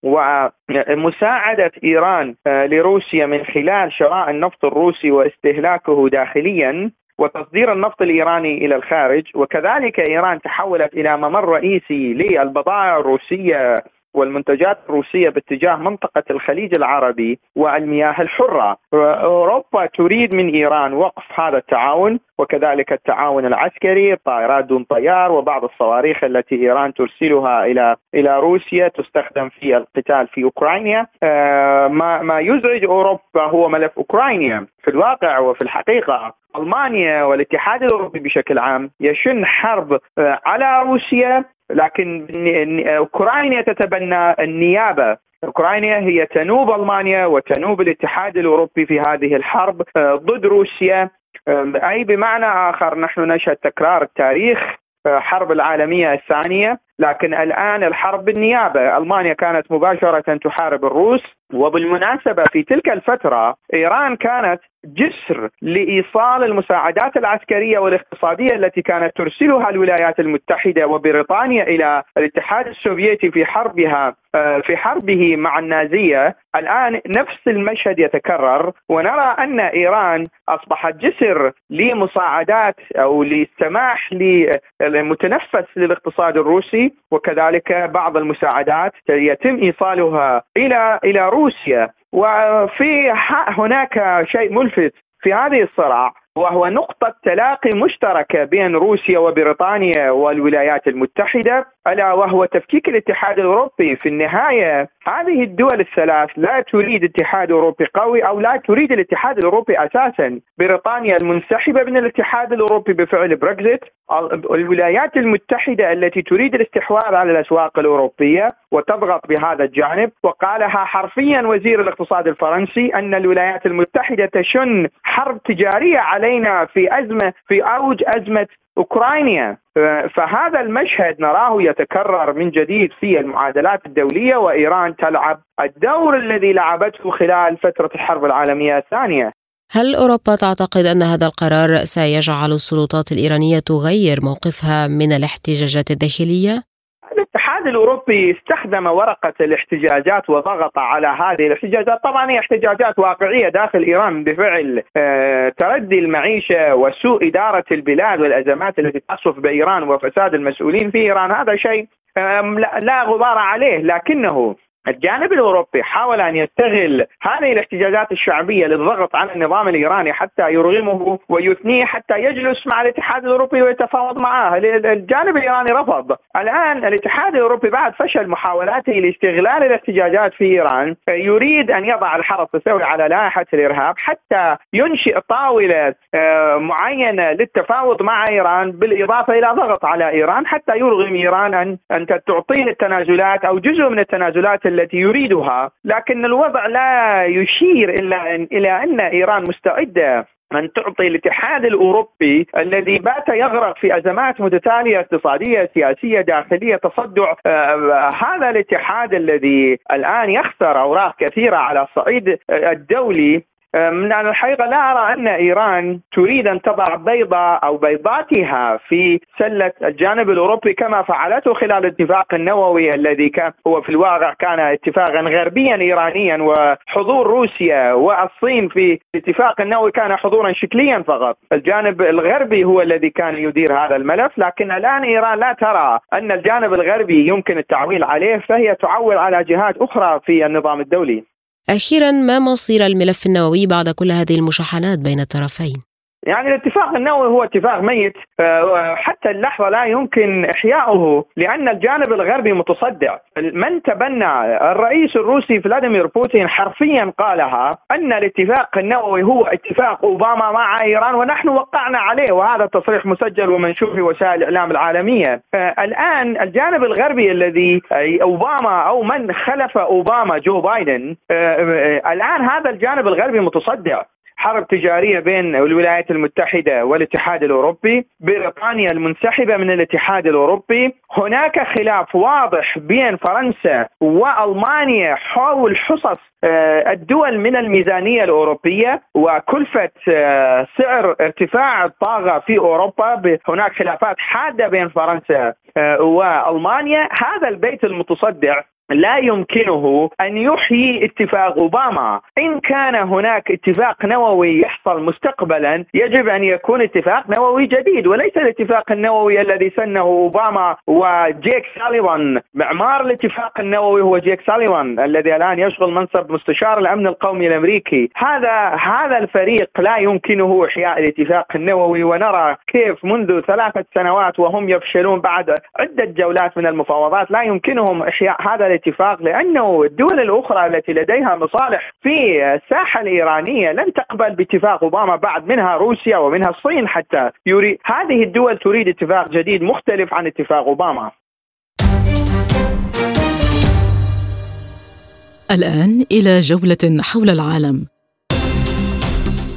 ومساعدة إيران لروسيا من خلال شراء النفط الروسي واستهلاكه داخليا وتصدير النفط الإيراني إلى الخارج. وكذلك إيران تحولت إلى ممر رئيسي للبضائع الروسية والمنتجات الروسية باتجاه منطقة الخليج العربي والمياه الحرة. أوروبا تريد من إيران وقف هذا التعاون، وكذلك التعاون العسكري، الطائرات دون طيار وبعض الصواريخ التي إيران ترسلها إلى إلى روسيا تستخدم في القتال في أوكرانيا. ما ما يزعج أوروبا هو ملف أوكرانيا. في الواقع وفي الحقيقة ألمانيا والاتحاد الأوروبي بشكل عام يشن حرب على روسيا، لكن أوكرانيا تتبنى النيابة. أوكرانيا هي تنوب ألمانيا وتنوب الاتحاد الأوروبي في هذه الحرب ضد روسيا. أي بمعنى آخر نحن نشهد تكرار التاريخ. حرب العالمية الثانية لكن الآن الحرب بالنيابة. ألمانيا كانت مباشرة تحارب الروس، وبالمناسبة في تلك الفترة إيران كانت جسر لإيصال المساعدات العسكرية والاقتصادية التي كانت ترسلها الولايات المتحدة وبريطانيا إلى الاتحاد السوفيتي في حربها في حربه مع النازية. الآن نفس المشهد يتكرر، ونرى أن إيران أصبحت جسر لمساعدات أو للسماح للمتنفس للاقتصاد الروسي، وكذلك بعض المساعدات يتم إيصالها إلى إلى روسيا. وفي هناك شيء ملفت في هذه الصراع، وهو نقطة تلاقي مشتركة بين روسيا وبريطانيا والولايات المتحدة، ألا وهو تفكيك الاتحاد الأوروبي. في النهاية هذه الدول الثلاث لا تريد اتحاد أوروبي قوي، أو لا تريد الاتحاد الأوروبي أساسا. بريطانيا المنسحبة من الاتحاد الأوروبي بفعل بريكزيت، الولايات المتحدة التي تريد الاستحواذ على الأسواق الأوروبية وتضغط بهذا الجانب. وقالها حرفيا وزير الاقتصاد الفرنسي أن الولايات المتحدة تشن حرب تجارية علينا في أزمة في أوج أزمة أوكرانيا. فهذا المشهد نراه يتكرر من جديد في المعادلات الدولية، وإيران تلعب الدور الذي لعبته خلال فترة الحرب العالمية الثانية. هل أوروبا تعتقد أن هذا القرار سيجعل السلطات الإيرانية تغير موقفها من الاحتجاجات الداخلية؟ الاتحاد الأوروبي استخدم ورقة الاحتجاجات وضغط على هذه الاحتجاجات. طبعا هي احتجاجات واقعية داخل إيران بفعل تردي المعيشة وسوء إدارة البلاد والأزمات التي تصف بإيران وفساد المسؤولين في إيران. هذا شيء لا غبار عليه، لكنه الجانب الأوروبي حاول أن يستغل هذه الاحتجاجات الشعبية للضغط على النظام الإيراني حتى يرغمه ويثنيه حتى يجلس مع الاتحاد الأوروبي ويتفاوض معه. الجانب الإيراني رفض. الآن الاتحاد الأوروبي بعد فشل محاولاته لاستغلال الاحتجاجات في إيران يريد أن يضع الحرس الثوري على لائحة الإرهاب حتى ينشئ طاولة معينة للتفاوض مع إيران، بالإضافة إلى ضغط على إيران حتى يرغم إيران أن أن تعطيه التنازلات أو جزء من التنازلات التي يريدها. لكن الوضع لا يشير إلا إلى أن إيران مستعدة أن تعطي الاتحاد الأوروبي الذي بات يغرق في أزمات متتالية اقتصادية سياسية داخلية تصدع آه هذا الاتحاد الذي الآن يخسر أوراق كثيرة على الصعيد الدولي. من الحقيقة لا أرى أن إيران تريد أن تضع بيضة أو بيضاتها في سلة الجانب الأوروبي كما فعلته خلال الاتفاق النووي الذي كان هو في الواقع كان اتفاقا غربيا إيرانيا، وحضور روسيا والصين في الاتفاق النووي كان حضورا شكليا فقط. الجانب الغربي هو الذي كان يدير هذا الملف، لكن الآن إيران لا ترى أن الجانب الغربي يمكن التعويل عليه، فهي تعول على جهات أخرى في النظام الدولي. أخيرا، ما مصير الملف النووي بعد كل هذه المشاحنات بين الطرفين؟ يعني الاتفاق النووي هو اتفاق ميت حتى اللحظة، لا يمكن إحياؤه لأن الجانب الغربي متصدع. من تبنى الرئيس الروسي فلاديمير بوتين حرفيا قالها أن الاتفاق النووي هو اتفاق أوباما مع إيران ونحن وقعنا عليه، وهذا التصريح مسجل ومنشور في وسائل الإعلام العالمية. الآن الجانب الغربي الذي أوباما أو من خلف أوباما جو بايدن، الآن هذا الجانب الغربي متصدع. حرب تجارية بين الولايات المتحدة والاتحاد الأوروبي، بريطانيا المنسحبة من الاتحاد الأوروبي، هناك خلاف واضح بين فرنسا وألمانيا حول حصص الدول من الميزانية الأوروبية وكلفة سعر ارتفاع الطاقة في أوروبا. هناك خلافات حادة بين فرنسا وألمانيا. هذا البيت المتصدع لا يمكنه أن يحيي اتفاق أوباما. إن كان هناك اتفاق نووي يحصل مستقبلا يجب أن يكون اتفاق نووي جديد، وليس الاتفاق النووي الذي سنه أوباما وجيك ساليفان. معمار الاتفاق النووي هو جيك ساليفان الذي الآن يشغل منصب مستشار الأمن القومي الأمريكي. هذا هذا الفريق لا يمكنه إحياء الاتفاق النووي، ونرى كيف منذ ثلاثة سنوات وهم يفشلون بعد عدة جولات من المفاوضات لا يمكنهم إحياء هذا الاتفاق، لأنه الدول الأخرى التي لديها مصالح في الساحة الإيرانية لن تقبل باتفاق أوباما بعد، منها روسيا ومنها الصين حتى. يريد هذه الدول تريد اتفاق جديد مختلف عن اتفاق أوباما. الآن إلى جولة حول العالم.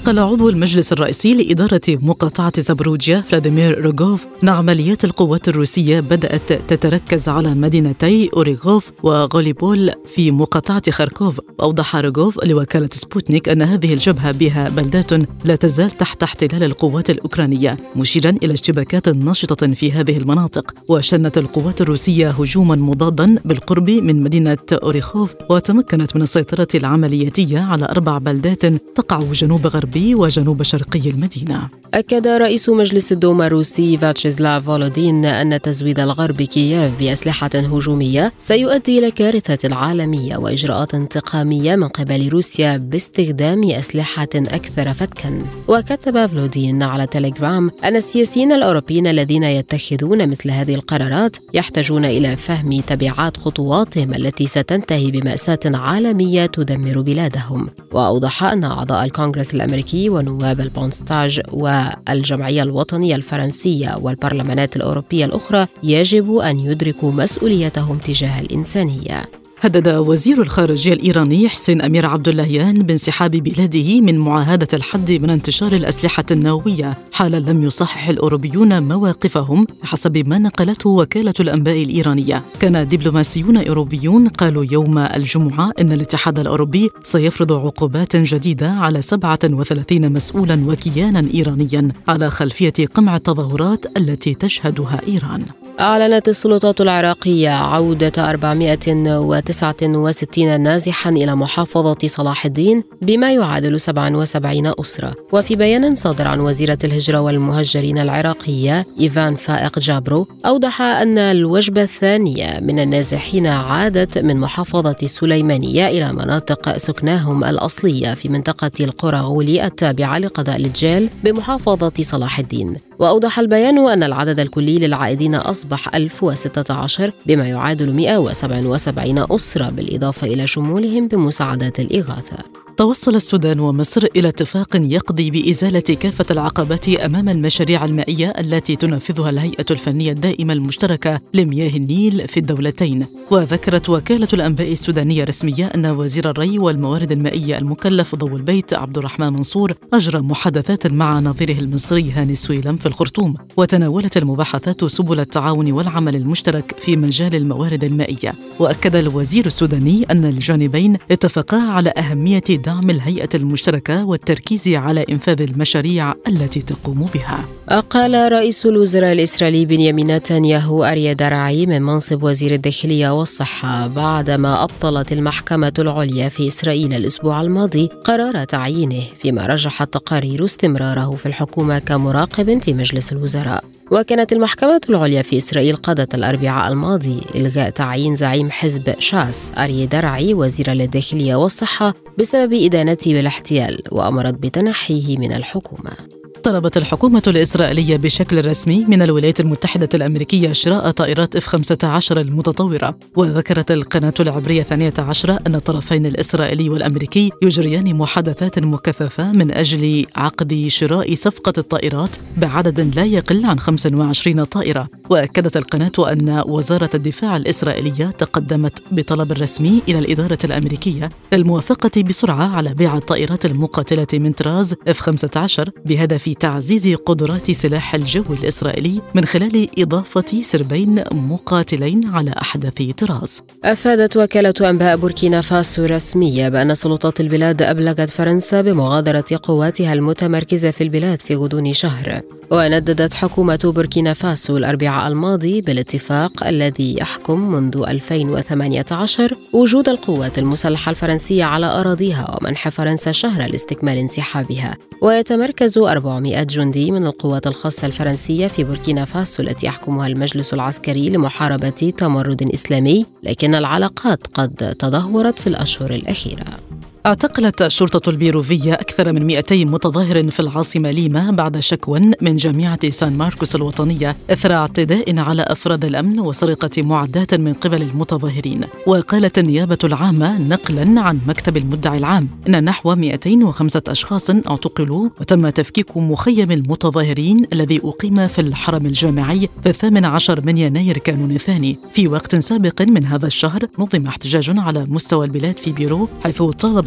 نقل عضو المجلس الرئيسي لإدارة مقاطعة زابروجيا فلاديمير روغوف أن عمليات القوات الروسية بدأت تتركز على مدينتي أوريغوف وغوليبول في مقاطعة خاركوف. أوضح روغوف لوكالة سبوتنيك أن هذه الجبهة بها بلدات لا تزال تحت احتلال القوات الأوكرانية، مشيرا إلى اشتباكات ناشطة في هذه المناطق. وشنت القوات الروسية هجوما مضادا بالقرب من مدينة أوريغوف، وتمكنت من السيطرة العملياتية على أربع بلدات تقع جنوب غربي وجنوب شرقي المدينة. أكد رئيس مجلس الدوما الروسي فياتشيسلاف فولودين أن تزويد الغرب كييف بأسلحة هجومية سيؤدي إلى كارثة عالمية وإجراءات انتقامية من قبل روسيا باستخدام أسلحة أكثر فتكا. وكتب فولودين على تيليجرام أن السياسيين الأوروبيين الذين يتخذون مثل هذه القرارات يحتاجون إلى فهم تبعات خطواتهم التي ستنتهي بمأساة عالمية تدمر بلادهم. وأوضح أن أعضاء الكونغرس الأمريكي ونواب البونستاج والجمعية الوطنية الفرنسية والبرلمانات الأوروبية الأخرى يجب أن يدركوا مسؤوليتهم تجاه الإنسانية. هدد وزير الخارجية الإيراني حسين أمير عبد اللهيان بانسحاب بلاده من معاهدة الحد من انتشار الأسلحة النووية حالا لم يصحح الأوروبيون مواقفهم حسب ما نقلته وكالة الأنباء الإيرانية. كان دبلوماسيون أوروبيون قالوا يوم الجمعة إن الاتحاد الأوروبي سيفرض عقوبات جديدة على سبعة وثلاثين مسؤولا وكيانا إيرانيا على خلفية قمع التظاهرات التي تشهدها إيران. أعلنت السلطات العراقية عودة أربعمائة وتسعة وستين نازحا إلى محافظة صلاح الدين بما يعادل سبعة وسبعين أسرة. وفي بيان صادر عن وزيرة الهجرة والمهجرين العراقية إيفان فائق جابرو أوضح أن الوجبة الثانية من النازحين عادت من محافظة السليمانية إلى مناطق سكناهم الأصلية في منطقة القراغولي التابعة لقضاء الجيل بمحافظة صلاح الدين. وأوضح البيان أن العدد الكلي للعائدين أصبح ألف وستة عشر بما يعادل مئة وسبعة وسبعين أسرة بالإضافة إلى شمولهم بمساعدات الإغاثة. توصل السودان ومصر إلى اتفاق يقضي بإزالة كافة العقبات أمام المشاريع المائية التي تنفذها الهيئة الفنية الدائمة المشتركة لمياه النيل في الدولتين. وذكرت وكالة الأنباء السودانية رسمية أن وزير الري والموارد المائية المكلف ضوء البيت عبد الرحمن منصور أجرى محادثات مع نظيره المصري هاني سويلم في الخرطوم، وتناولت المباحثات سبل التعاون والعمل المشترك في مجال الموارد المائية. وأكد الوزير السوداني أن الجانبين اتفقا على أهمية دعم الهيئة المشتركة والتركيز على إنفاذ المشاريع التي تقوم بها. قال رئيس الوزراء الإسرائيلي بنيامين نتنياهو أريا درعي من منصب وزير الداخلية والصحة بعدما أبطلت المحكمة العليا في إسرائيل الأسبوع الماضي قرار تعيينه، فيما رجحت تقارير استمراره في الحكومة كمراقب في مجلس الوزراء. وكانت المحكمة العليا في إسرائيل قضت الأربعاء الماضي إلغاء تعيين زعيم حزب شاس أريا درعي وزير الداخلية والصحة بسبب إدانته بالاحتيال، وأمرت بتنحيه من الحكومة. طلبت الحكومة الإسرائيلية بشكل رسمي من الولايات المتحدة الأمريكية شراء طائرات إف خمسة عشر المتطورة. وذكرت القناة العبرية الثانية عشرة أن الطرفين الإسرائيلي والأمريكي يجريان محادثات مكثفة من أجل عقد شراء صفقة الطائرات بعدد لا يقل عن خمسة وعشرين طائرة. وأكدت القناة أن وزارة الدفاع الإسرائيلية تقدمت بطلب رسمي إلى الإدارة الأمريكية للموافقة بسرعة على بيع الطائرات المقاتلة من طراز إف خمسة عشر بهدف تعزيز قدرات سلاح الجو الإسرائيلي من خلال إضافة سربين مقاتلين على أحدث طراز. أفادت وكالة أنباء بوركينا فاسو رسمية بأن سلطات البلاد أبلغت فرنسا بمغادرة قواتها المتمركزة في البلاد في غضون شهر. ونددت حكومة بوركينا فاسو الأربعاء الماضي بالاتفاق الذي يحكم منذ ألفين وثمانية عشر وجود القوات المسلحة الفرنسية على أراضيها ومنح فرنسا شهر لاستكمال انسحابها. ويتمركز أربعمائة جندي من القوات الخاصة الفرنسية في بوركينا فاسو التي يحكمها المجلس العسكري لمحاربة تمرد إسلامي، لكن العلاقات قد تدهورت في الأشهر الأخيرة. اعتقلت الشرطة البيروفية أكثر من مئتي متظاهر في العاصمة ليما بعد شكوى من جامعة سان ماركوس الوطنية إثر اعتداء على أفراد الأمن وسرقة معدات من قبل المتظاهرين. وقالت النيابة العامة نقلا عن مكتب المدعي العام إن نحو مئتين وخمسة أشخاص اعتقلوا وتم تفكيك مخيم المتظاهرين الذي أقيم في الحرم الجامعي في الثامن عشر من يناير كانون الثاني. في وقت سابق من هذا الشهر نظم احتجاج على مستوى البلاد في بيرو حيث طالب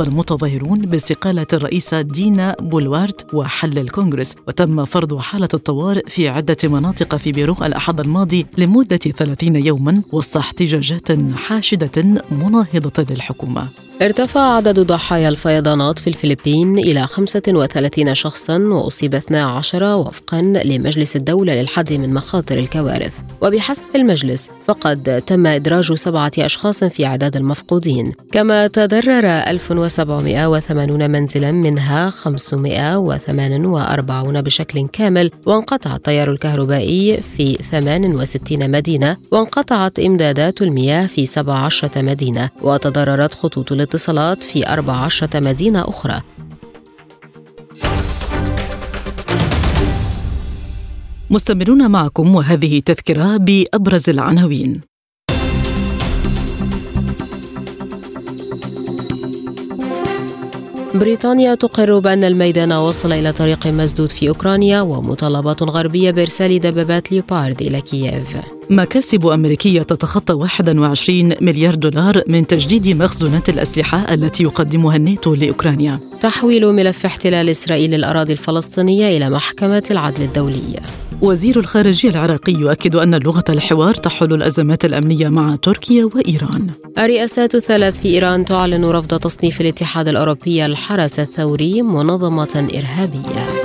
طالب المتظاهرون باستقالة الرئيسة دينا بولوارد وحل الكونغرس، وتم فرض حالة الطوارئ في عدة مناطق في بيرو الأحد الماضي لمدة ثلاثين يوما وسط احتجاجات حاشدة مناهضة للحكومة. ارتفع عدد ضحايا الفيضانات في الفلبين إلى خمسة وثلاثين شخصاً وأصيب اثنا عشر وفقاً لمجلس الدولة للحد من مخاطر الكوارث. وبحسب المجلس فقد تم إدراج سبعة أشخاص في عداد المفقودين، كما تضرر ألف وسبعمائة وثمانين منزلاً منها خمسمائة وثمانية وأربعين بشكل كامل، وانقطع التيار الكهربائي في ثمان وستين مدينة، وانقطعت إمدادات المياه في سبع عشرة مدينة، وتضررت خطوط الاتصالات في أربع عشرة مدينة أخرى. مستمرون معكم وهذه تذكرة بأبرز العناوين. بريطانيا تقر بأن الميدان وصل إلى طريق مسدود في أوكرانيا، ومطالبات غربية بإرسال دبابات ليوبارد إلى كييف. مكاسب أمريكية تتخطى واحد وعشرين مليار دولار من تجديد مخزونات الأسلحة التي يقدمها الناتو لأوكرانيا. تحويل ملف احتلال إسرائيل للأراضي الفلسطينية إلى محكمة العدل الدولية. وزير الخارجية العراقي يؤكد أن لغة الحوار تحل الأزمات الأمنية مع تركيا وإيران. الرئاسات الثلاث في إيران تعلن رفض تصنيف الاتحاد الأوروبي الحرس الثوري منظمة إرهابية.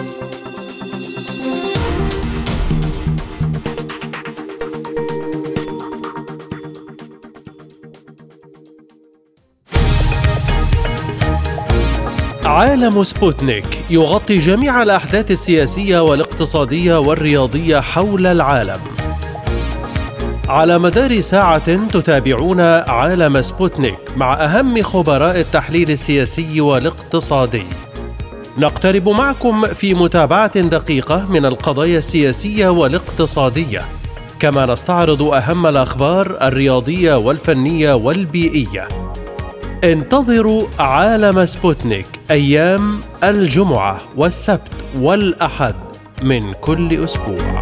عالم سبوتنيك يغطي جميع الأحداث السياسية والاقتصادية والرياضية حول العالم. على مدار ساعة تتابعون عالم سبوتنيك مع أهم خبراء التحليل السياسي والاقتصادي. نقترب معكم في متابعة دقيقة من القضايا السياسية والاقتصادية، كما نستعرض أهم الأخبار الرياضية والفنية والبيئية. انتظروا عالم سبوتنيك أيام الجمعة والسبت والأحد من كل أسبوع.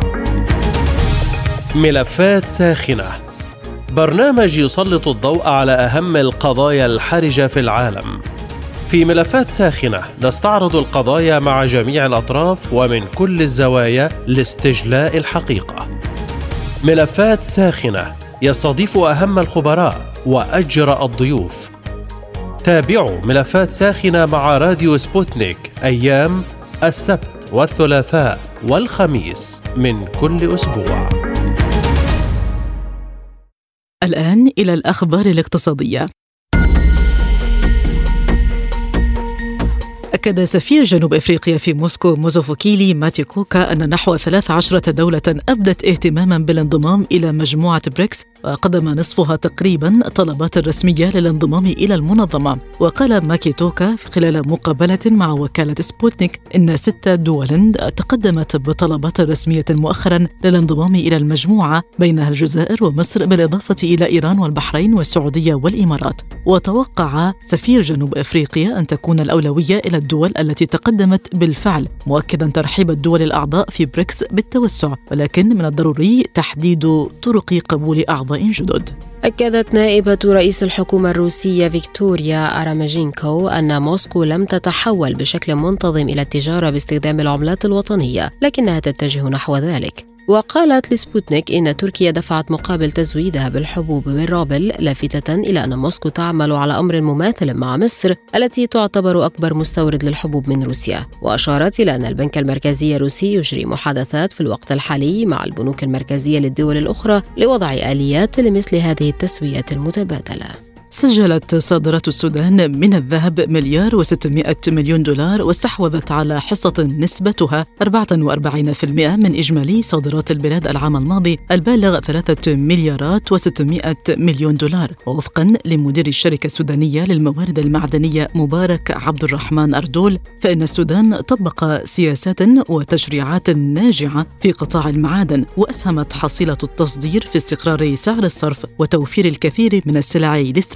ملفات ساخنة، برنامج يسلط الضوء على أهم القضايا الحرجة في العالم. في ملفات ساخنة نستعرض القضايا مع جميع الأطراف ومن كل الزوايا لاستجلاء الحقيقة. ملفات ساخنة يستضيف أهم الخبراء وأجرأ الضيوف. تابعوا ملفات ساخنة مع راديو سبوتنيك أيام السبت والثلاثاء والخميس من كل أسبوع. الآن إلى الأخبار الاقتصادية. أكد سفير جنوب أفريقيا في موسكو موزوفوكيلي ماتيكوكا أن نحو ثلاث عشرة دولة أبدت اهتماما بالانضمام إلى مجموعة بريكس، وقدم نصفها تقريبا طلبات رسمية للانضمام إلى المنظمة. وقال ماكيتوكا خلال مقابلة مع وكالة سبوتنيك إن ست دول تقدمت بطلبات رسمية مؤخرا للانضمام إلى المجموعة، بينها الجزائر ومصر بالإضافة إلى إيران والبحرين والسعودية والإمارات. وتوقع سفير جنوب أفريقيا أن تكون الأولوية إلى الدول التي تقدمت بالفعل، مؤكدا ترحيب الدول الأعضاء في بريكس بالتوسع، ولكن من الضروري تحديد طرق قبول أعضاء جدد. أكدت نائبة رئيس الحكومة الروسية فيكتوريا أراماجينكو أن موسكو لم تتحول بشكل منتظم إلى التجارة باستخدام العملات الوطنية، لكنها تتجه نحو ذلك. وقالت لسبوتنيك إن تركيا دفعت مقابل تزويدها بالحبوب بالرابل، لافتة إلى أن موسكو تعمل على أمر مماثل مع مصر التي تعتبر أكبر مستورد للحبوب من روسيا. وأشارت إلى أن البنك المركزي الروسي يجري محادثات في الوقت الحالي مع البنوك المركزية للدول الأخرى لوضع آليات لمثل هذه التسويات المتبادلة. سجلت صادرات السودان من الذهب مليار وستمائة مليون دولار، واستحوذت على حصة نسبتها أربعة وأربعين بالمئة من إجمالي صادرات البلاد العام الماضي البالغ ثلاثة مليارات وستمائة مليون دولار. ووفقا لمدير الشركة السودانية للموارد المعدنية مبارك عبد الرحمن أردول، فإن السودان طبق سياسات وتشريعات ناجعة في قطاع المعادن، وأسهمت حصيلة التصدير في استقرار سعر الصرف وتوفير الكثير من السلع الاستراتيجية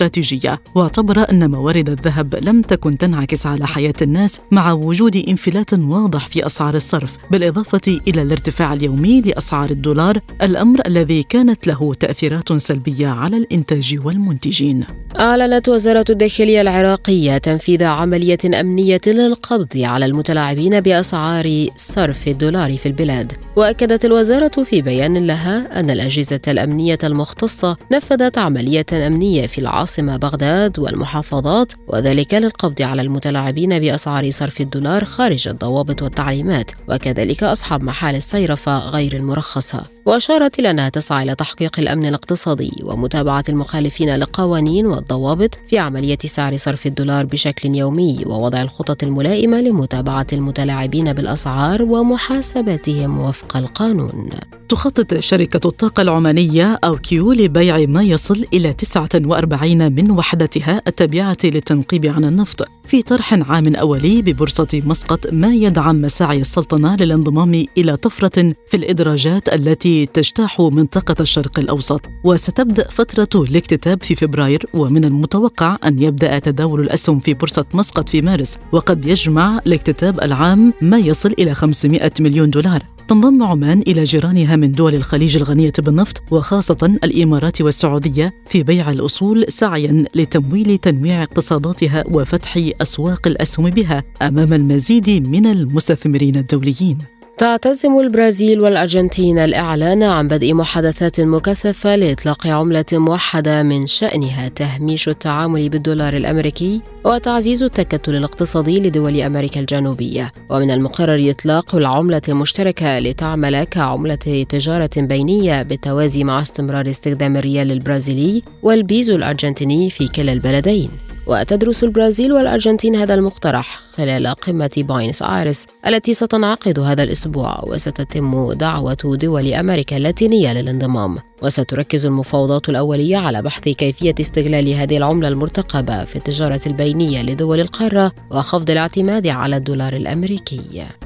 استراتيجية، واعتبر أن موارد الذهب لم تكن تنعكس على حياة الناس مع وجود انفلات واضح في أسعار الصرف، بالإضافة إلى الارتفاع اليومي لأسعار الدولار، الأمر الذي كانت له تأثيرات سلبية على الإنتاج والمنتجين. أعلنت وزارة الداخلية العراقية تنفيذ عملية أمنية للقبض على المتلاعبين بأسعار صرف الدولار في البلاد. وأكدت الوزارة في بيان لها أن الأجهزة الأمنية المختصة نفذت عملية أمنية في العاصمة بغداد والمحافظات، وذلك للقبض على المتلاعبين بأسعار صرف الدولار خارج الضوابط والتعليمات، وكذلك أصحاب محال الصيرفة غير المرخصة. وأشارت إلى أنها تسعى إلى تحقيق الأمن الاقتصادي ومتابعة المخالفين للقوانين والضوابط في عملية سعر صرف الدولار بشكل يومي، ووضع الخطط الملائمة لمتابعة المتلاعبين بالأسعار ومحاسبتهم وفق القانون. تخطط شركة الطاقة العمانية أوكيو لبيع ما يصل إلى تسعة وأربعين من وحدتها التابعة للتنقيب عن النفط في طرح عام أولي ببورصة مسقط، ما يدعم مساعي السلطنة للانضمام إلى طفرة في الإدراجات التي تجتاح منطقة الشرق الأوسط. وستبدأ فترة الاكتتاب في فبراير، ومن المتوقع أن يبدأ تداول الأسهم في بورصة مسقط في مارس، وقد يجمع الاكتتاب العام ما يصل إلى خمسمائة مليون دولار. تنضم عمان إلى جيرانها من دول الخليج الغنية بالنفط وخاصة الإمارات والسعودية في بيع الأصول سعيا لتمويل تنويع اقتصاداتها وفتح أسواق الأسهم بها أمام المزيد من المستثمرين الدوليين. تعتزم البرازيل والأرجنتين الإعلان عن بدء محادثات مكثفة لإطلاق عملة موحدة من شأنها تهميش التعامل بالدولار الأمريكي وتعزيز التكتل الاقتصادي لدول أمريكا الجنوبية. ومن المقرر إطلاق العملة المشتركة لتعمل كعملة تجارة بينية بالتوازي مع استمرار استخدام الريال البرازيلي والبيزو الأرجنتيني في كلا البلدين. وتدرس البرازيل والأرجنتين هذا المقترح خلال قمة بوينس آيرس التي ستنعقد هذا الأسبوع، وستتم دعوة دول أمريكا اللاتينية للانضمام. وستركز المفاوضات الأولية على بحث كيفية استغلال هذه العملة المرتقبة في التجارة البينية لدول القارة وخفض الاعتماد على الدولار الأمريكي.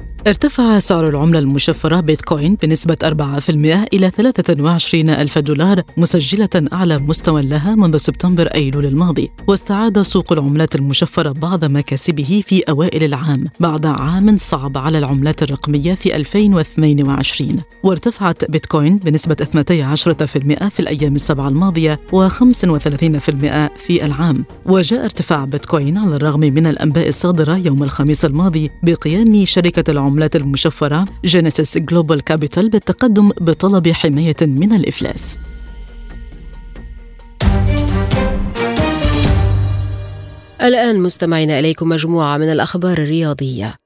ارتفع سعر العملة المشفرة بيتكوين بنسبة أربعة بالمئة إلى ثلاثة وعشرين ألف دولار، مسجلة أعلى مستوى لها منذ سبتمبر أيلول الماضي. واستعاد سوق العملات المشفرة بعض مكاسبه في أوائل العام بعد عام صعب على العملات الرقمية في ألفين واثنين وعشرين. وارتفعت بيتكوين بنسبة اثنتي عشرة بالمئة في الأيام السبعة الماضية وخمسة وثلاثين بالمئة في العام. وجاء ارتفاع بيتكوين على الرغم من الأنباء الصادرة يوم الخميس الماضي بقيام شركة العملات العملات المشفرة جينيسيس جلوبال كابيتال بالتقدم بطلب حماية من الإفلاس. الآن مستمعين إليكم مجموعة من الأخبار الرياضية.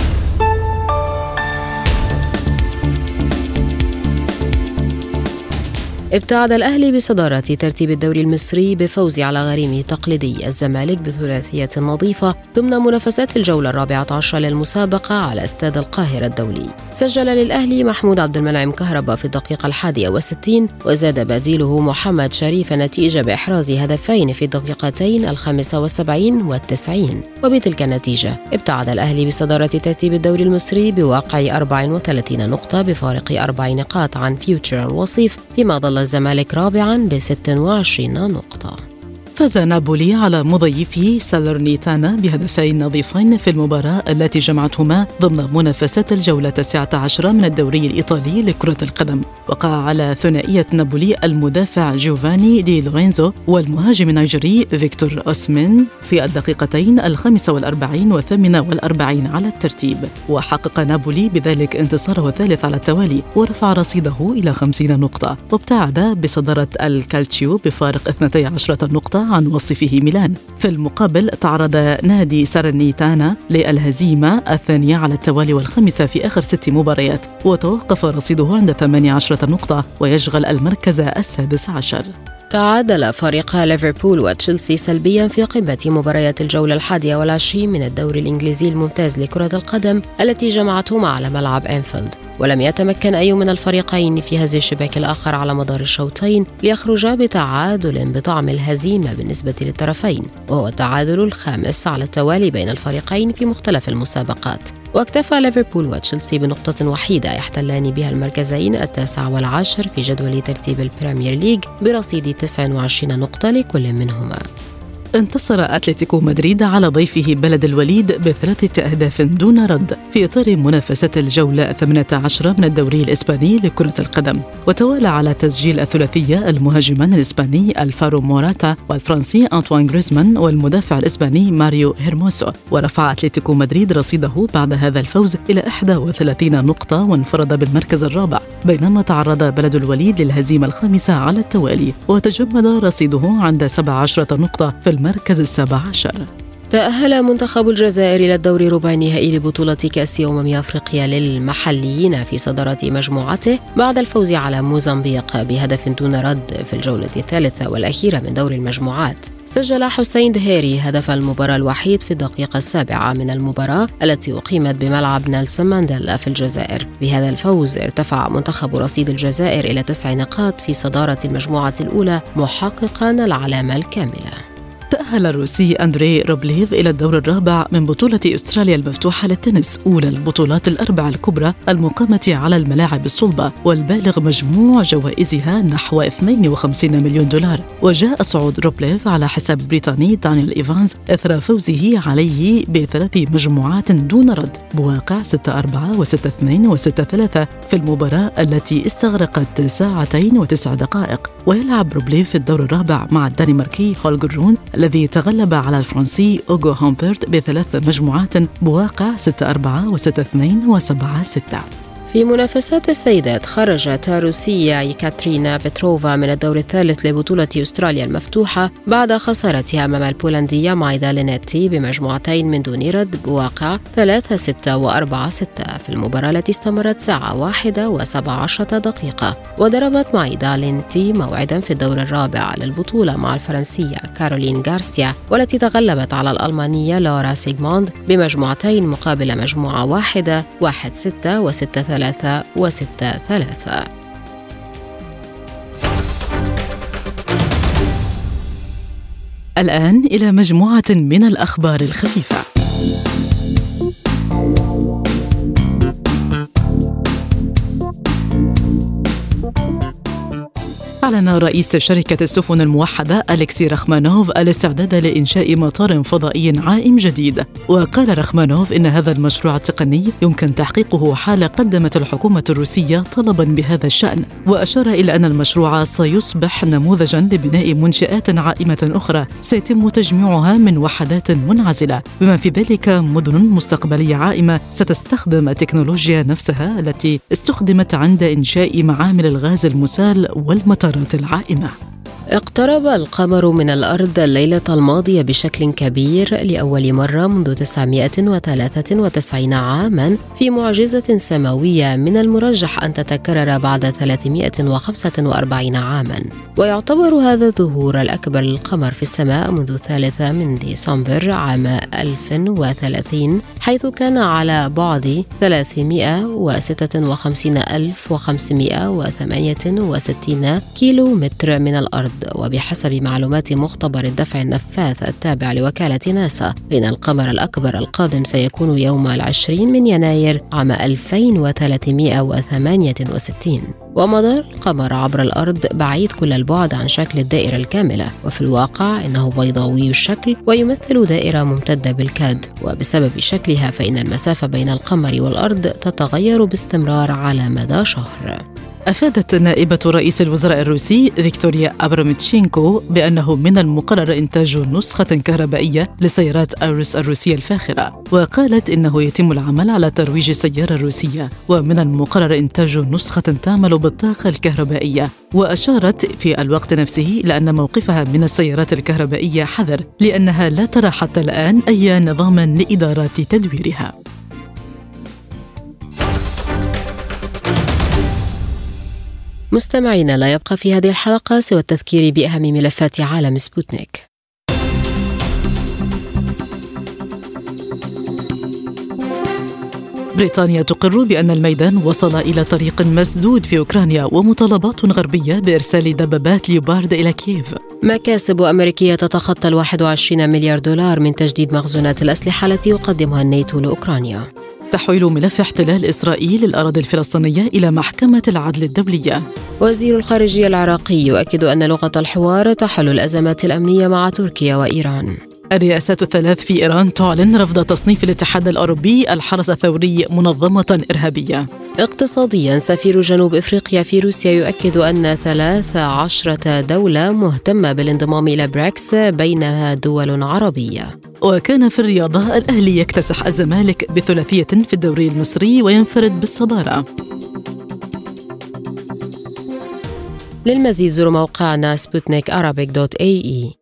ابتعد الأهلي بصدارة ترتيب الدوري المصري بفوز على غريمه التقليدي الزمالك بثلاثية نظيفة ضمن منافسات الجولة الرابعة عشر للمسابقة على استاد القاهرة الدولي. سجل للأهلي محمود عبد المنعم كهربا في الدقيقة الحادية والستين، وزاد بديله محمد شريف النتيجة بإحراز هدفين في الدقيقتين الخامسة والسبعين والتسعين. وبتلك النتيجة ابتعد الأهلي بصدارة ترتيب الدوري المصري بواقع أربع وثلاثين نقطة بفارق أربع نقاط عن فيوتشر الوصيف، فيما ظل الزمالك رابعاً بست وعشرين نقطة. فاز نابولي على مضيفه سالرنيتانا بهدفين نظيفين في المباراة التي جمعتهما ضمن منافسات الجولة التاسعة عشرة من الدوري الإيطالي لكرة القدم. وقع على ثنائية نابولي المدافع جوفاني دي لورينزو والمهاجم النيجيري فيكتور أوسمين في الدقيقتين الخامسة والأربعين والثامنة والأربعين على الترتيب. وحقق نابولي بذلك انتصاره الثالث على التوالي ورفع رصيده إلى خمسين نقطة، وابتعد بصدارة الكالتشيو بفارق اثنتي عشرة نقطة عن وصفه ميلان. في المقابل تعرض نادي سارنيتانا للهزيمة الثانية على التوالي والخامسة في آخر ست مباريات، وتوقف رصيده عند ثمانية عشرة نقطة ويشغل المركز السادس عشر. تعادل فريق ليفربول وتشيلسي سلبيا في قمة مباريات الجولة الحادية والعشرين من الدوري الإنجليزي الممتاز لكرة القدم التي جمعتهما على ملعب أنفيلد. ولم يتمكن أي من الفريقين في هز الشباك الآخر على مدار الشوطين ليخرجا بتعادل بطعم الهزيمة بالنسبة للطرفين، وهو التعادل الخامس على التوالي بين الفريقين في مختلف المسابقات. واكتفى ليفربول وتشيلسي بنقطة وحيدة يحتلان بها المركزين التاسع والعاشر في جدول ترتيب البريمير ليج برصيد تسعة وعشرين نقطة لكل منهما. انتصر أتلتيكو مدريد على ضيفه بلد الوليد بثلاثة أهداف دون رد في إطار منافسة الجولة الثامنة عشرة من الدوري الإسباني لكرة القدم. وتوالى على تسجيل الثلاثية المهاجمان الإسباني الفارو موراتا والفرنسي أنطوان غريزمان والمدافع الإسباني ماريو هيرموسو. ورفع أتلتيكو مدريد رصيده بعد هذا الفوز إلى إحدى وثلاثين نقطة وانفرد بالمركز الرابع، بينما تعرض بلد الوليد للهزيمة الخامسة على التوالي وتجمد رصيده عند سبع عشرة نقطة في المركز السابع عشر. تأهل منتخب الجزائر إلى الدور ربع النهائي لبطولة كأس أمم أفريقيا للمحليين في صدارة مجموعته بعد الفوز على موزمبيق بهدف دون رد في الجولة الثالثة والأخيرة من دور المجموعات. سجل حسين دهيري هدف المباراة الوحيد في الدقيقة السابعة من المباراة التي أقيمت بملعب نيلسون مانديلا في الجزائر. بهذا الفوز ارتفع منتخب رصيد الجزائر إلى تسع نقاط في صدارة المجموعة الأولى محققاً العلامة الكاملة. تأهل الروسي أندري روبليف إلى الدور الرابع من بطولة أستراليا المفتوحة للتنس، أولى البطولات الأربع الكبرى المقامة على الملاعب الصلبة، والبالغ مجموع جوائزها نحو اثنين وخمسين مليون دولار. وجاء صعود روبليف على حساب البريطاني دانيال إيفانز إثر فوزه عليه بثلاث مجموعات دون رد بواقع ستة أربعة وستة اثنين وستة ثلاثة في المباراة التي استغرقت ساعتين وتسع دقائق. ويلعب روبليف في الدور الرابع مع الدنماركي هولجر رون الذي تغلب على الفرنسي أوغو هامبرت بثلاث مجموعات بواقع ستة أربعة وستة اثنين وسبعة ستة. في منافسات السيدات خرجت الروسية يكاترينا بتروفا من الدور الثالث لبطولة أستراليا المفتوحة بعد خسارتها أمام البولندية مايدا لينيتي بمجموعتين من دون رد بواقع ثلاثة ستة وأربعة ستة في المباراة التي استمرت ساعة واحدة وسبع عشرة دقيقة. وضربت مايدا لينيتي موعدا في الدور الرابع للبطولة مع الفرنسية كارولين غارسيا، والتي تغلبت على الألمانية لورا سيغموند بمجموعتين مقابل مجموعة واحدة واحد ستة وستة ثلاثة ثلاثة وستة ثلاثة. الآن إلى مجموعة من الأخبار الخفيفة. أعلن رئيس شركة السفن الموحدة أليكسي رخمانوف الاستعداد لإنشاء مطار فضائي عائم جديد. وقال رخمانوف إن هذا المشروع التقني يمكن تحقيقه حال قدمت الحكومة الروسية طلبا بهذا الشأن. وأشار إلى أن المشروع سيصبح نموذجا لبناء منشآت عائمة أخرى سيتم تجميعها من وحدات منعزلة، بما في ذلك مدن مستقبلية عائمة ستستخدم التكنولوجيا نفسها التي استخدمت عند إنشاء معامل الغاز المسال والمطارات العائمة. اقترب القمر من الأرض الليلة الماضية بشكل كبير لأول مرة منذ تسعمائة وثلاثة وتسعين عاماً في معجزة سماوية من المرجح أن تتكرر بعد ثلاثمائة وخمسة وأربعين عاماً. ويعتبر هذا الظهور الأكبر للقمر في السماء منذ الثالثة من ديسمبر عام ألف وثلاثين، حيث كان على بعد ثلاثمائة وستة وخمسين ألف وخمسمائة وثمانية وستين كيلو متر من الأرض. وبحسب معلومات مختبر الدفع النفاث التابع لوكالة ناسا، فإن القمر الأكبر القادم سيكون يوم العشرين من يناير عام ألفين وثلاثمائة وثمانية وستين. ومدار القمر عبر الأرض بعيد كل البعد عن شكل الدائرة الكاملة، وفي الواقع إنه بيضاوي الشكل ويمثل دائرة ممتدة بالكاد. وبسبب شكلها فإن المسافة بين القمر والأرض تتغير باستمرار على مدى شهر. أفادت نائبة رئيس الوزراء الروسي فيكتوريا أبرامتشينكو بأنه من المقرر إنتاج نسخة كهربائية لسيارات أيرس الروسية الفاخرة، وقالت إنه يتم العمل على ترويج السيارة الروسية، ومن المقرر إنتاج نسخة تعمل بالطاقة الكهربائية. وأشارت في الوقت نفسه إلى أن موقفها من السيارات الكهربائية حذر، لأنها لا ترى حتى الآن أي نظام لإدارة تدويرها. مستمعينا، لا يبقى في هذه الحلقة سوى التذكير بأهم ملفات عالم سبوتنيك. بريطانيا تقر بأن الميدان وصل إلى طريق مسدود في أوكرانيا، ومطالبات غربية بإرسال دبابات ليوبارد إلى كييف. مكاسب أمريكية تتخطى الواحد وعشرين مليار دولار من تجديد مخزونات الأسلحة التي يقدمها الناتو لأوكرانيا. تحويل ملف احتلال إسرائيل للأراضي الفلسطينية إلى محكمة العدل الدولية. وزير الخارجية العراقي يؤكد أن لغة الحوار تحل الأزمات الأمنية مع تركيا وإيران. الرئاسات الثلاث في إيران تعلن رفض تصنيف الاتحاد الأوروبي الحرس الثوري منظمة إرهابية. اقتصاديا، سفير جنوب إفريقيا في روسيا يؤكد أن ثلاث عشرة دولة مهتمة بالانضمام إلى بريكس بينها دول عربية. وكان في الرياضة، الأهلي يكتسح الزمالك بثلاثية في الدوري المصري وينفرد بالصدارة. للمزيد زوروا موقعنا سبوتنيك أرابيك دوت إيه إي.